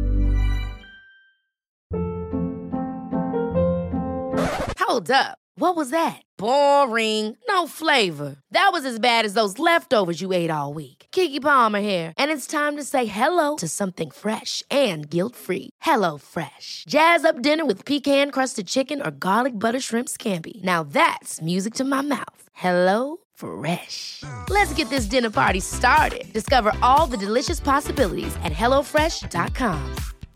Hold up. What was that? Boring. No flavor. That was as bad as those leftovers you ate all week. Keke Palmer here, and it's time to say hello to something fresh and guilt-free. Hello Fresh. Jazz up dinner with pecan-crusted chicken or garlic butter shrimp scampi. Now that's music to my mouth. Hello Fresh. Let's get this dinner party started. Discover all the delicious possibilities at hello fresh dot com.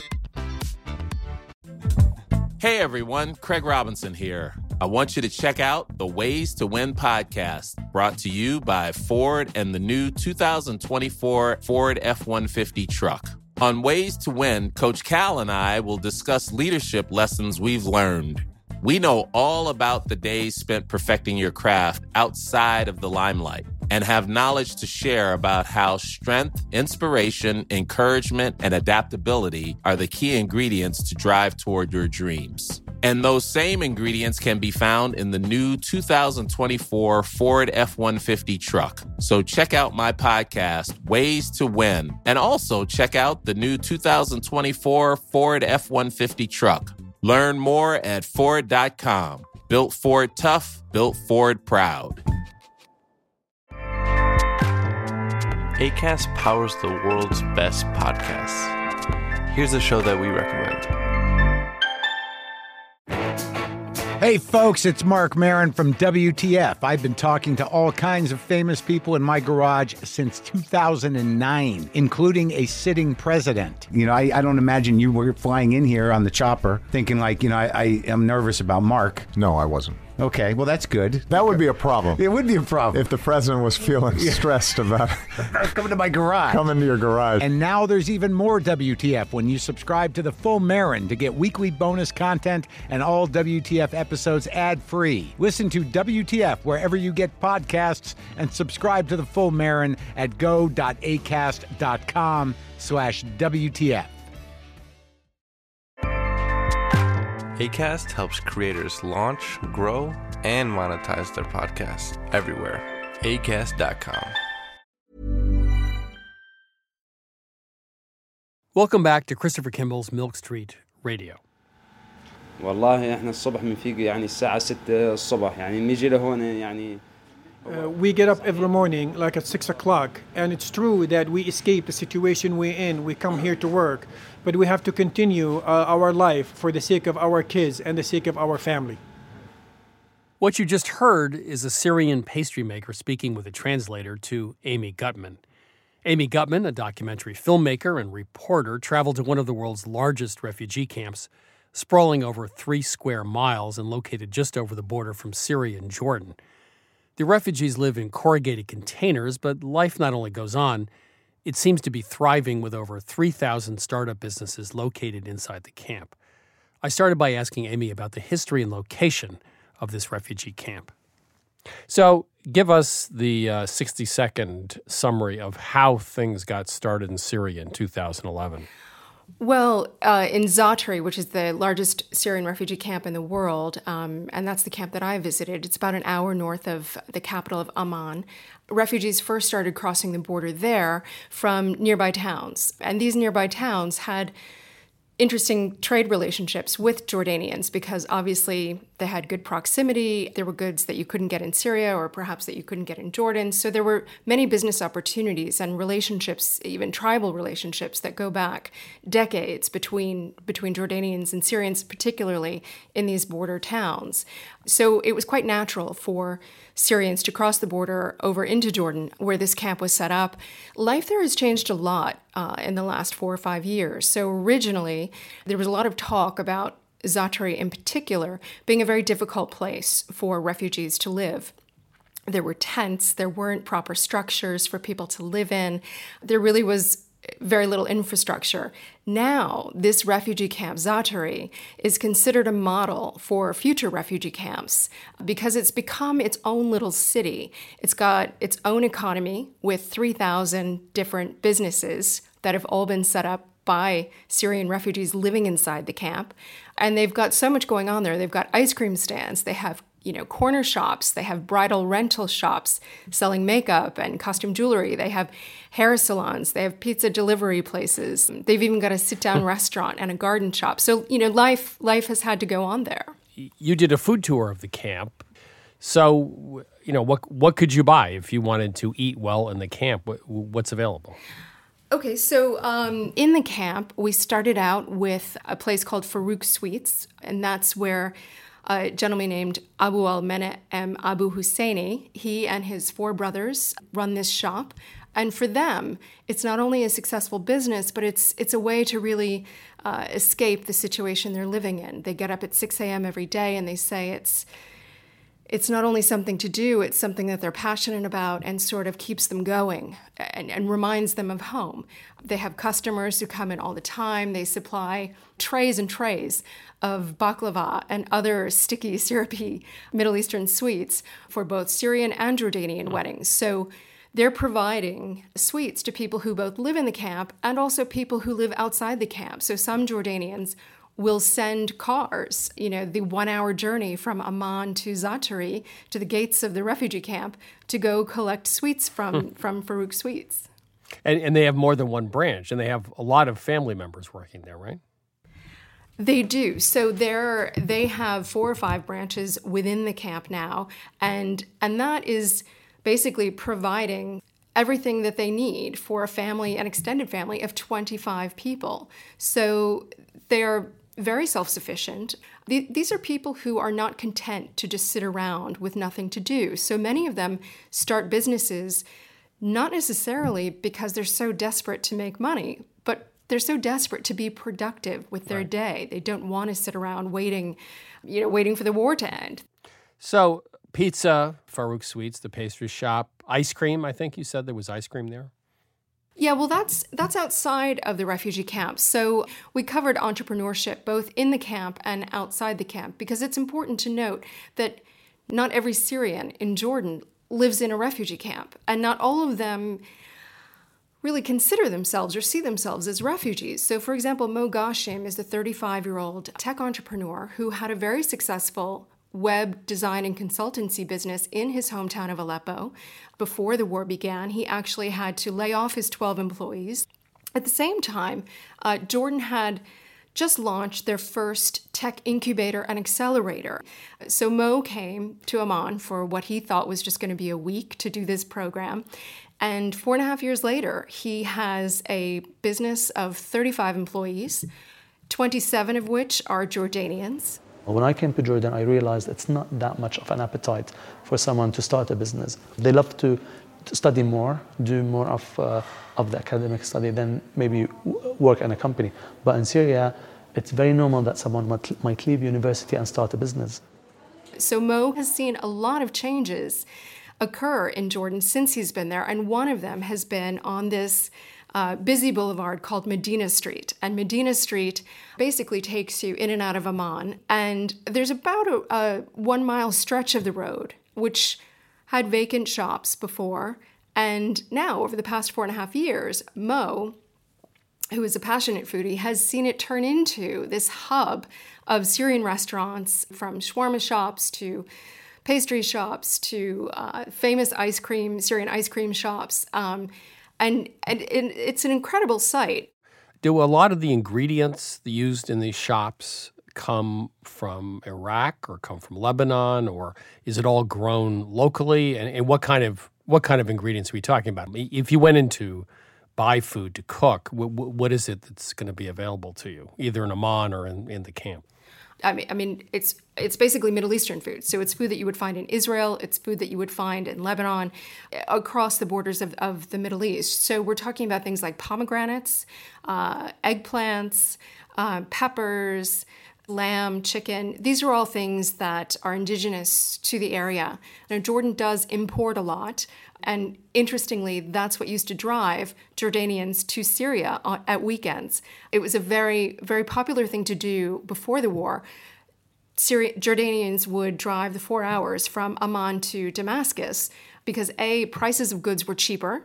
Hey everyone, Craig Robinson here. I want you to check out the Ways to Win podcast, brought to you by Ford and the new two thousand twenty-four Ford F one fifty truck. On Ways to Win, Coach Cal and I will discuss leadership lessons we've learned. We know all about the days spent perfecting your craft outside of the limelight and have knowledge to share about how strength, inspiration, encouragement, and adaptability are the key ingredients to drive toward your dreams. And those same ingredients can be found in the new two thousand twenty-four Ford F one fifty truck. So check out my podcast, Ways to Win, and also check out the new two thousand twenty-four Ford F one fifty truck. Learn more at Ford dot com. Built Ford tough, built Ford proud. Acast powers the world's best podcasts. Here's a show that we recommend. Hey folks, it's Mark Maron from W T F. I've been talking to all kinds of famous people in my garage since two thousand nine, including a sitting president. You know, I, I don't imagine you were flying in here on the chopper thinking like, you know, I, I am nervous about Mark. No, I wasn't. Okay, well, that's good. That would be a problem. It would be a problem. If the president was feeling Yeah. stressed about coming to my garage. coming to your garage. And now there's even more W T F when you subscribe to the Full Marin to get weekly bonus content and all W T F episodes ad-free. Listen to W T F wherever you get podcasts and subscribe to the Full Marin at go.acast.com slash WTF. Acast helps creators launch, grow, and monetize their podcasts everywhere. acast dot com. Welcome back to Christopher Kimball's Milk Street Radio. والله احنا الصبح بنفيق يعني الساعة ستة الصبح يعني نيجي لهون يعني Uh, we get up every morning like at six o'clock, and it's true that we escape the situation we're in. We come here to work, but we have to continue uh, our life for the sake of our kids and the sake of our family. What you just heard is a Syrian pastry maker speaking with a translator to Amy Gutman. Amy Gutman, a documentary filmmaker and reporter, traveled to one of the world's largest refugee camps, sprawling over three square miles and located just over the border from Syria and Jordan. The refugees live in corrugated containers, but life not only goes on, it seems to be thriving with over three thousand startup businesses located inside the camp. I started by asking Amy about the history and location of this refugee camp. So give us the uh, sixty-second summary of how things got started in Syria in two thousand eleven. Well, uh, in Zaatari, which is the largest Syrian refugee camp in the world, um, and that's the camp that I visited, it's about an hour north of the capital of Amman. Refugees first started crossing the border there from nearby towns. And these nearby towns had interesting trade relationships with Jordanians because obviously they had good proximity. There were goods that you couldn't get in Syria or perhaps that you couldn't get in Jordan. So there were many business opportunities and relationships, even tribal relationships that go back decades between, between Jordanians and Syrians, particularly in these border towns. So it was quite natural for Syrians to cross the border over into Jordan, where this camp was set up. Life there has changed a lot uh, in the last four or five years. So originally, there was a lot of talk about Zaatari in particular being a very difficult place for refugees to live. There were tents, there weren't proper structures for people to live in. There really was very little infrastructure. Now, this refugee camp, Zaatari, is considered a model for future refugee camps because it's become its own little city. It's got its own economy with three thousand different businesses that have all been set up by Syrian refugees living inside the camp. And they've got so much going on there. They've got ice cream stands. They have, you know, corner shops. They have bridal rental shops selling makeup and costume jewelry. They have hair salons. They have pizza delivery places. They've even got a sit-down restaurant and a garden shop. So, you know, life life has had to go on there. You did a food tour of the camp. So, you know, what what could you buy if you wanted to eat well in the camp? What, what's available? Okay, so um, in the camp, we started out with a place called Farouk Sweets, and that's where a gentleman named Abu al-Menem Abu Husseini, he and his four brothers run this shop. And for them, it's not only a successful business, but it's it's a way to really uh, escape the situation they're living in. They get up at six a.m. every day, and they say it's it's not only something to do, it's something that they're passionate about and sort of keeps them going and, and reminds them of home. They have customers who come in all the time. They supply trays and trays of baklava and other sticky, syrupy Middle Eastern sweets for both Syrian and Jordanian weddings. So they're providing sweets to people who both live in the camp and also people who live outside the camp. So some Jordanians will send cars, you know, the one-hour journey from Amman to Zaatari to the gates of the refugee camp to go collect sweets from, hmm. from Farouk Sweets. And, and they have more than one branch, and they have a lot of family members working there, right? They do. So they're, they have four or five branches within the camp now, and and that is basically providing everything that they need for a family, an extended family of twenty-five people. So they're very self-sufficient. The, these are people who are not content to just sit around with nothing to do. So many of them start businesses not necessarily because they're so desperate to make money, but they're so desperate to be productive with their right. day. They don't want to sit around waiting, you know, waiting for the war to end. So pizza, Farouk Sweets, the pastry shop, ice cream, I think you said there was ice cream there? Yeah, well, that's that's outside of the refugee camp. So we covered entrepreneurship both in the camp and outside the camp, because it's important to note that not every Syrian in Jordan lives in a refugee camp, and not all of them really consider themselves or see themselves as refugees. So, for example, Mo Ghashim is the thirty-five-year-old tech entrepreneur who had a very successful web design and consultancy business in his hometown of Aleppo. Before the war began, he actually had to lay off his twelve employees. At the same time, uh, Jordan had just launched their first tech incubator and accelerator. So Mo came to Amman for what he thought was just going to be a week to do this program. And four and a half years later, he has a business of thirty-five employees, twenty-seven of which are Jordanians. When I came to Jordan, I realized it's not that much of an appetite for someone to start a business. They love to, to study more, do more of, uh, of the academic study than maybe w- work in a company. But in Syria, it's very normal that someone might, might leave university and start a business. So Mo has seen a lot of changes occur in Jordan since he's been there, and one of them has been on this Uh, busy boulevard called Medina Street. And Medina Street basically takes you in and out of Amman. And there's about a, a one mile stretch of the road, which had vacant shops before. And now, over the past four and a half years, Mo, who is a passionate foodie, has seen it turn into this hub of Syrian restaurants, from shawarma shops to pastry shops to uh, famous ice cream, Syrian ice cream shops. Um, And, and it's an incredible site. Do a lot of the ingredients used in these shops come from Iraq or come from Lebanon, or is it all grown locally? And, and what kind of what kind of ingredients are we talking about? If you went in to buy food to cook, what, what is it that's going to be available to you, either in Amman or in, in the camp? I mean, I mean, it's it's basically Middle Eastern food. So it's food that you would find in Israel. It's food that you would find in Lebanon, across the borders of, of the Middle East. So we're talking about things like pomegranates, uh, eggplants, uh, peppers, lamb, chicken. These are all things that are indigenous to the area. Now, Jordan does import a lot. And interestingly, that's what used to drive Jordanians to Syria at weekends. It was a very, very popular thing to do before the war. Syri- Jordanians would drive the four hours from Amman to Damascus because, A, prices of goods were cheaper,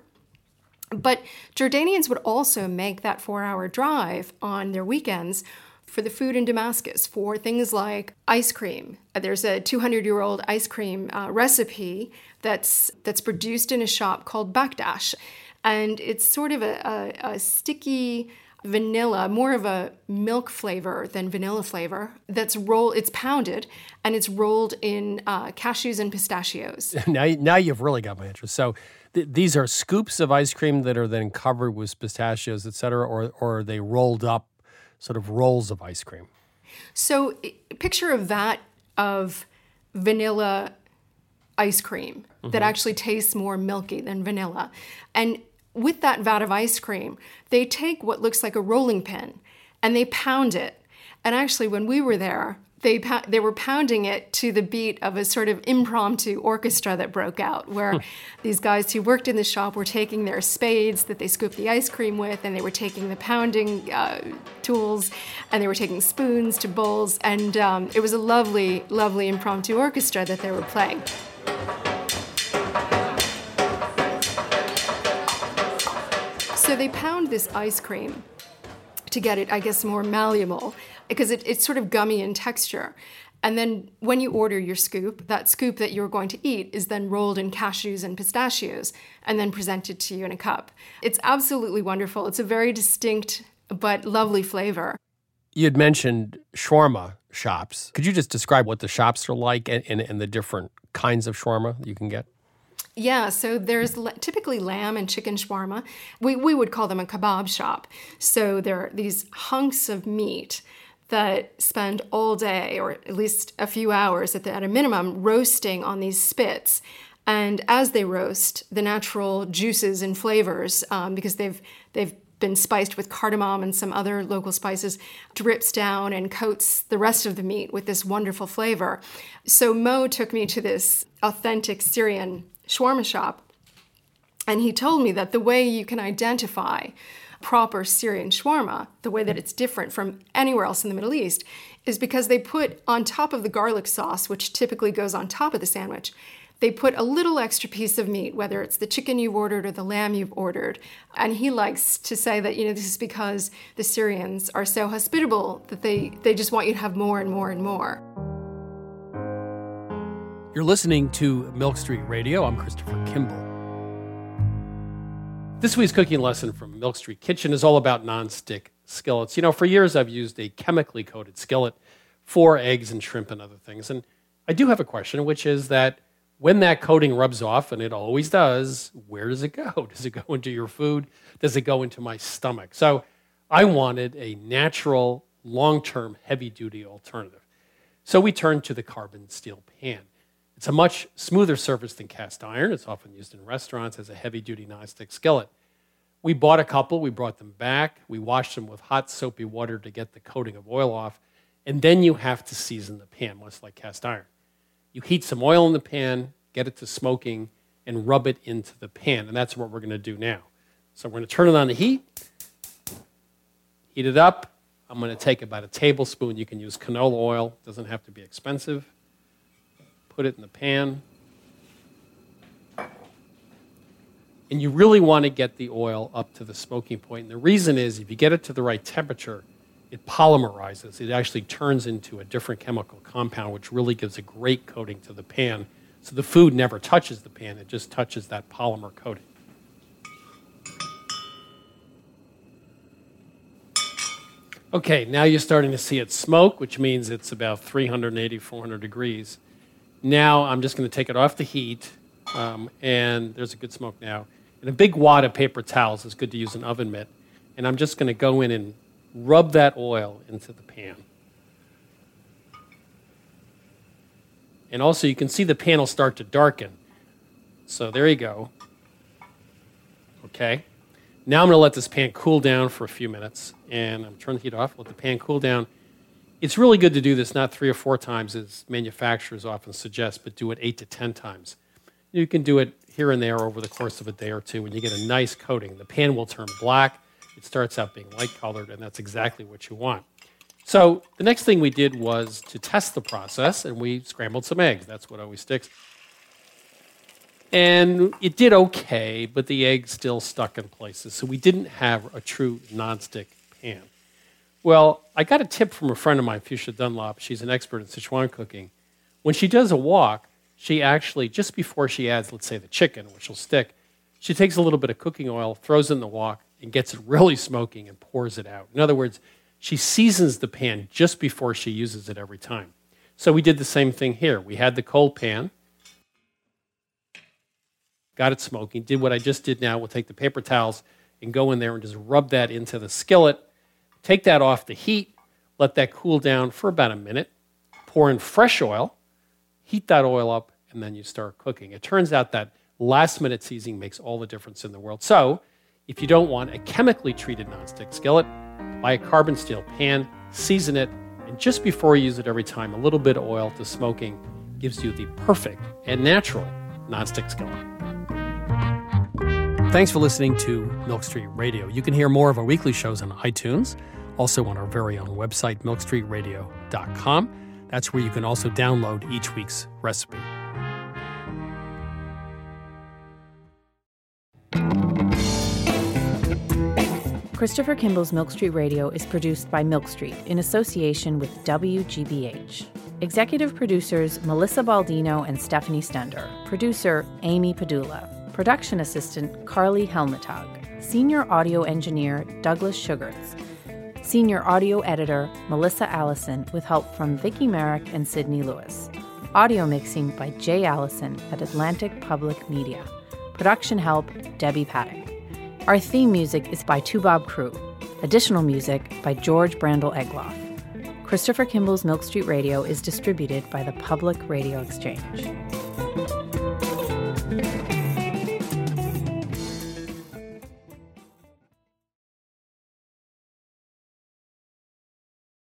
but Jordanians would also make that four-hour drive on their weekends for the food in Damascus, for things like ice cream. There's a two hundred year old ice cream uh, recipe that's that's produced in a shop called Bakdash. And it's sort of a, a, a sticky vanilla, more of a milk flavor than vanilla flavor, that's rolled, it's pounded, and it's rolled in uh, cashews and pistachios. now, now you've really got my interest. So th- these are scoops of ice cream that are then covered with pistachios, et cetera, or, or are they rolled up sort of rolls of ice cream? So picture a vat of vanilla ice cream mm-hmm. that actually tastes more milky than vanilla. And with that vat of ice cream, they take what looks like a rolling pin and they pound it. And actually, when we were there, they they were pounding it to the beat of a sort of impromptu orchestra that broke out, where these guys who worked in the shop were taking their spades that they scooped the ice cream with, and they were taking the pounding uh, tools, and they were taking spoons to bowls, and um, it was a lovely, lovely impromptu orchestra that they were playing. So they pound this ice cream to get it, I guess, more malleable, because it, it's sort of gummy in texture. And then when you order your scoop, that scoop that you're going to eat is then rolled in cashews and pistachios and then presented to you in a cup. It's absolutely wonderful. It's a very distinct but lovely flavor. You had mentioned shawarma shops. Could you just describe what the shops are like and, and, and the different kinds of shawarma you can get? Yeah, so there's typically lamb and chicken shawarma. We, we would call them a kebab shop. So there are these hunks of meat that spend all day, or at least a few hours at, the, at a minimum, roasting on these spits. And as they roast, the natural juices and flavors, um, because they've they've been spiced with cardamom and some other local spices, drips down and coats the rest of the meat with this wonderful flavor. So Mo took me to this authentic Syrian shawarma shop, and he told me that the way you can identify proper Syrian shawarma, the way that it's different from anywhere else in the Middle East, is because they put on top of the garlic sauce, which typically goes on top of the sandwich, they put a little extra piece of meat, whether it's the chicken you've ordered or the lamb you've ordered. And he likes to say that, you know, this is because the Syrians are so hospitable that they, they just want you to have more and more and more. You're listening to Milk Street Radio. I'm Christopher Kimball. This week's cooking lesson from Milk Street Kitchen is all about nonstick skillets. You know, for years I've used a chemically coated skillet for eggs and shrimp and other things. And I do have a question, which is that when that coating rubs off, and it always does, where does it go? Does it go into your food? Does it go into my stomach? So I wanted a natural, long-term, heavy-duty alternative. So we turned to the carbon steel pan. It's a much smoother surface than cast iron. It's often used in restaurants as a heavy-duty nonstick skillet. We bought a couple. We brought them back. We washed them with hot, soapy water to get the coating of oil off. And then you have to season the pan, much like cast iron. You heat some oil in the pan, get it to smoking, and rub it into the pan. And that's what we're going to do now. So we're going to turn it on the heat, heat it up. I'm going to take about a tablespoon. You can use canola oil. It doesn't have to be expensive. Put it in the pan. And you really want to get the oil up to the smoking point. And the reason is if you get it to the right temperature, it polymerizes. It actually turns into a different chemical compound, which really gives a great coating to the pan. So the food never touches the pan. It just touches that polymer coating. Okay, now you're starting to see it smoke, which means it's about three eighty, four hundred degrees. Now I'm just going to take it off the heat, um, and there's a good smoke now. And a big wad of paper towels is good to use an oven mitt. And I'm just going to go in and rub that oil into the pan. And also you can see the pan will start to darken. So there you go. Okay. Now I'm going to let this pan cool down for a few minutes. And I'm turning the heat off, let the pan cool down. It's really good to do this not three or four times as manufacturers often suggest, but do it eight to ten times. You can do it here and there over the course of a day or two when you get a nice coating. The pan will turn black. It starts out being light-colored, and that's exactly what you want. So the next thing we did was to test the process, and we scrambled some eggs. That's what always sticks. And it did okay, but the eggs still stuck in places, so we didn't have a true nonstick pan. Well, I got a tip from a friend of mine, Fuchsia Dunlop. She's an expert in Sichuan cooking. When she does a wok, she actually, just before she adds, let's say, the chicken, which will stick, she takes a little bit of cooking oil, throws it in the wok, and gets it really smoking and pours it out. In other words, she seasons the pan just before she uses it every time. So we did the same thing here. We had the cold pan, got it smoking, did what I just did now. We'll take the paper towels and go in there and just rub that into the skillet, take that off the heat, let that cool down for about a minute, pour in fresh oil, heat that oil up, and then you start cooking. It turns out that last-minute seasoning makes all the difference in the world. So if you don't want a chemically treated nonstick skillet, buy a carbon steel pan, season it, and just before you use it every time, a little bit of oil to smoking gives you the perfect and natural nonstick skillet. Thanks for listening to Milk Street Radio. You can hear more of our weekly shows on iTunes, also on our very own website, milk street radio dot com. That's where you can also download each week's recipe. Christopher Kimball's Milk Street Radio is produced by Milk Street in association with W G B H. Executive producers Melissa Baldino and Stephanie Stender. Producer Amy Padula. Production assistant Carly Helmetag. Senior audio engineer Douglas Sugarts. Senior audio editor, Melissa Allison, with help from Vicki Merrick and Sydney Lewis. Audio mixing by Jay Allison at Atlantic Public Media. Production help, Debbie Paddock. Our theme music is by Toubab Crew. Additional music by George Brandel Egloff. Christopher Kimball's Milk Street Radio is distributed by the Public Radio Exchange.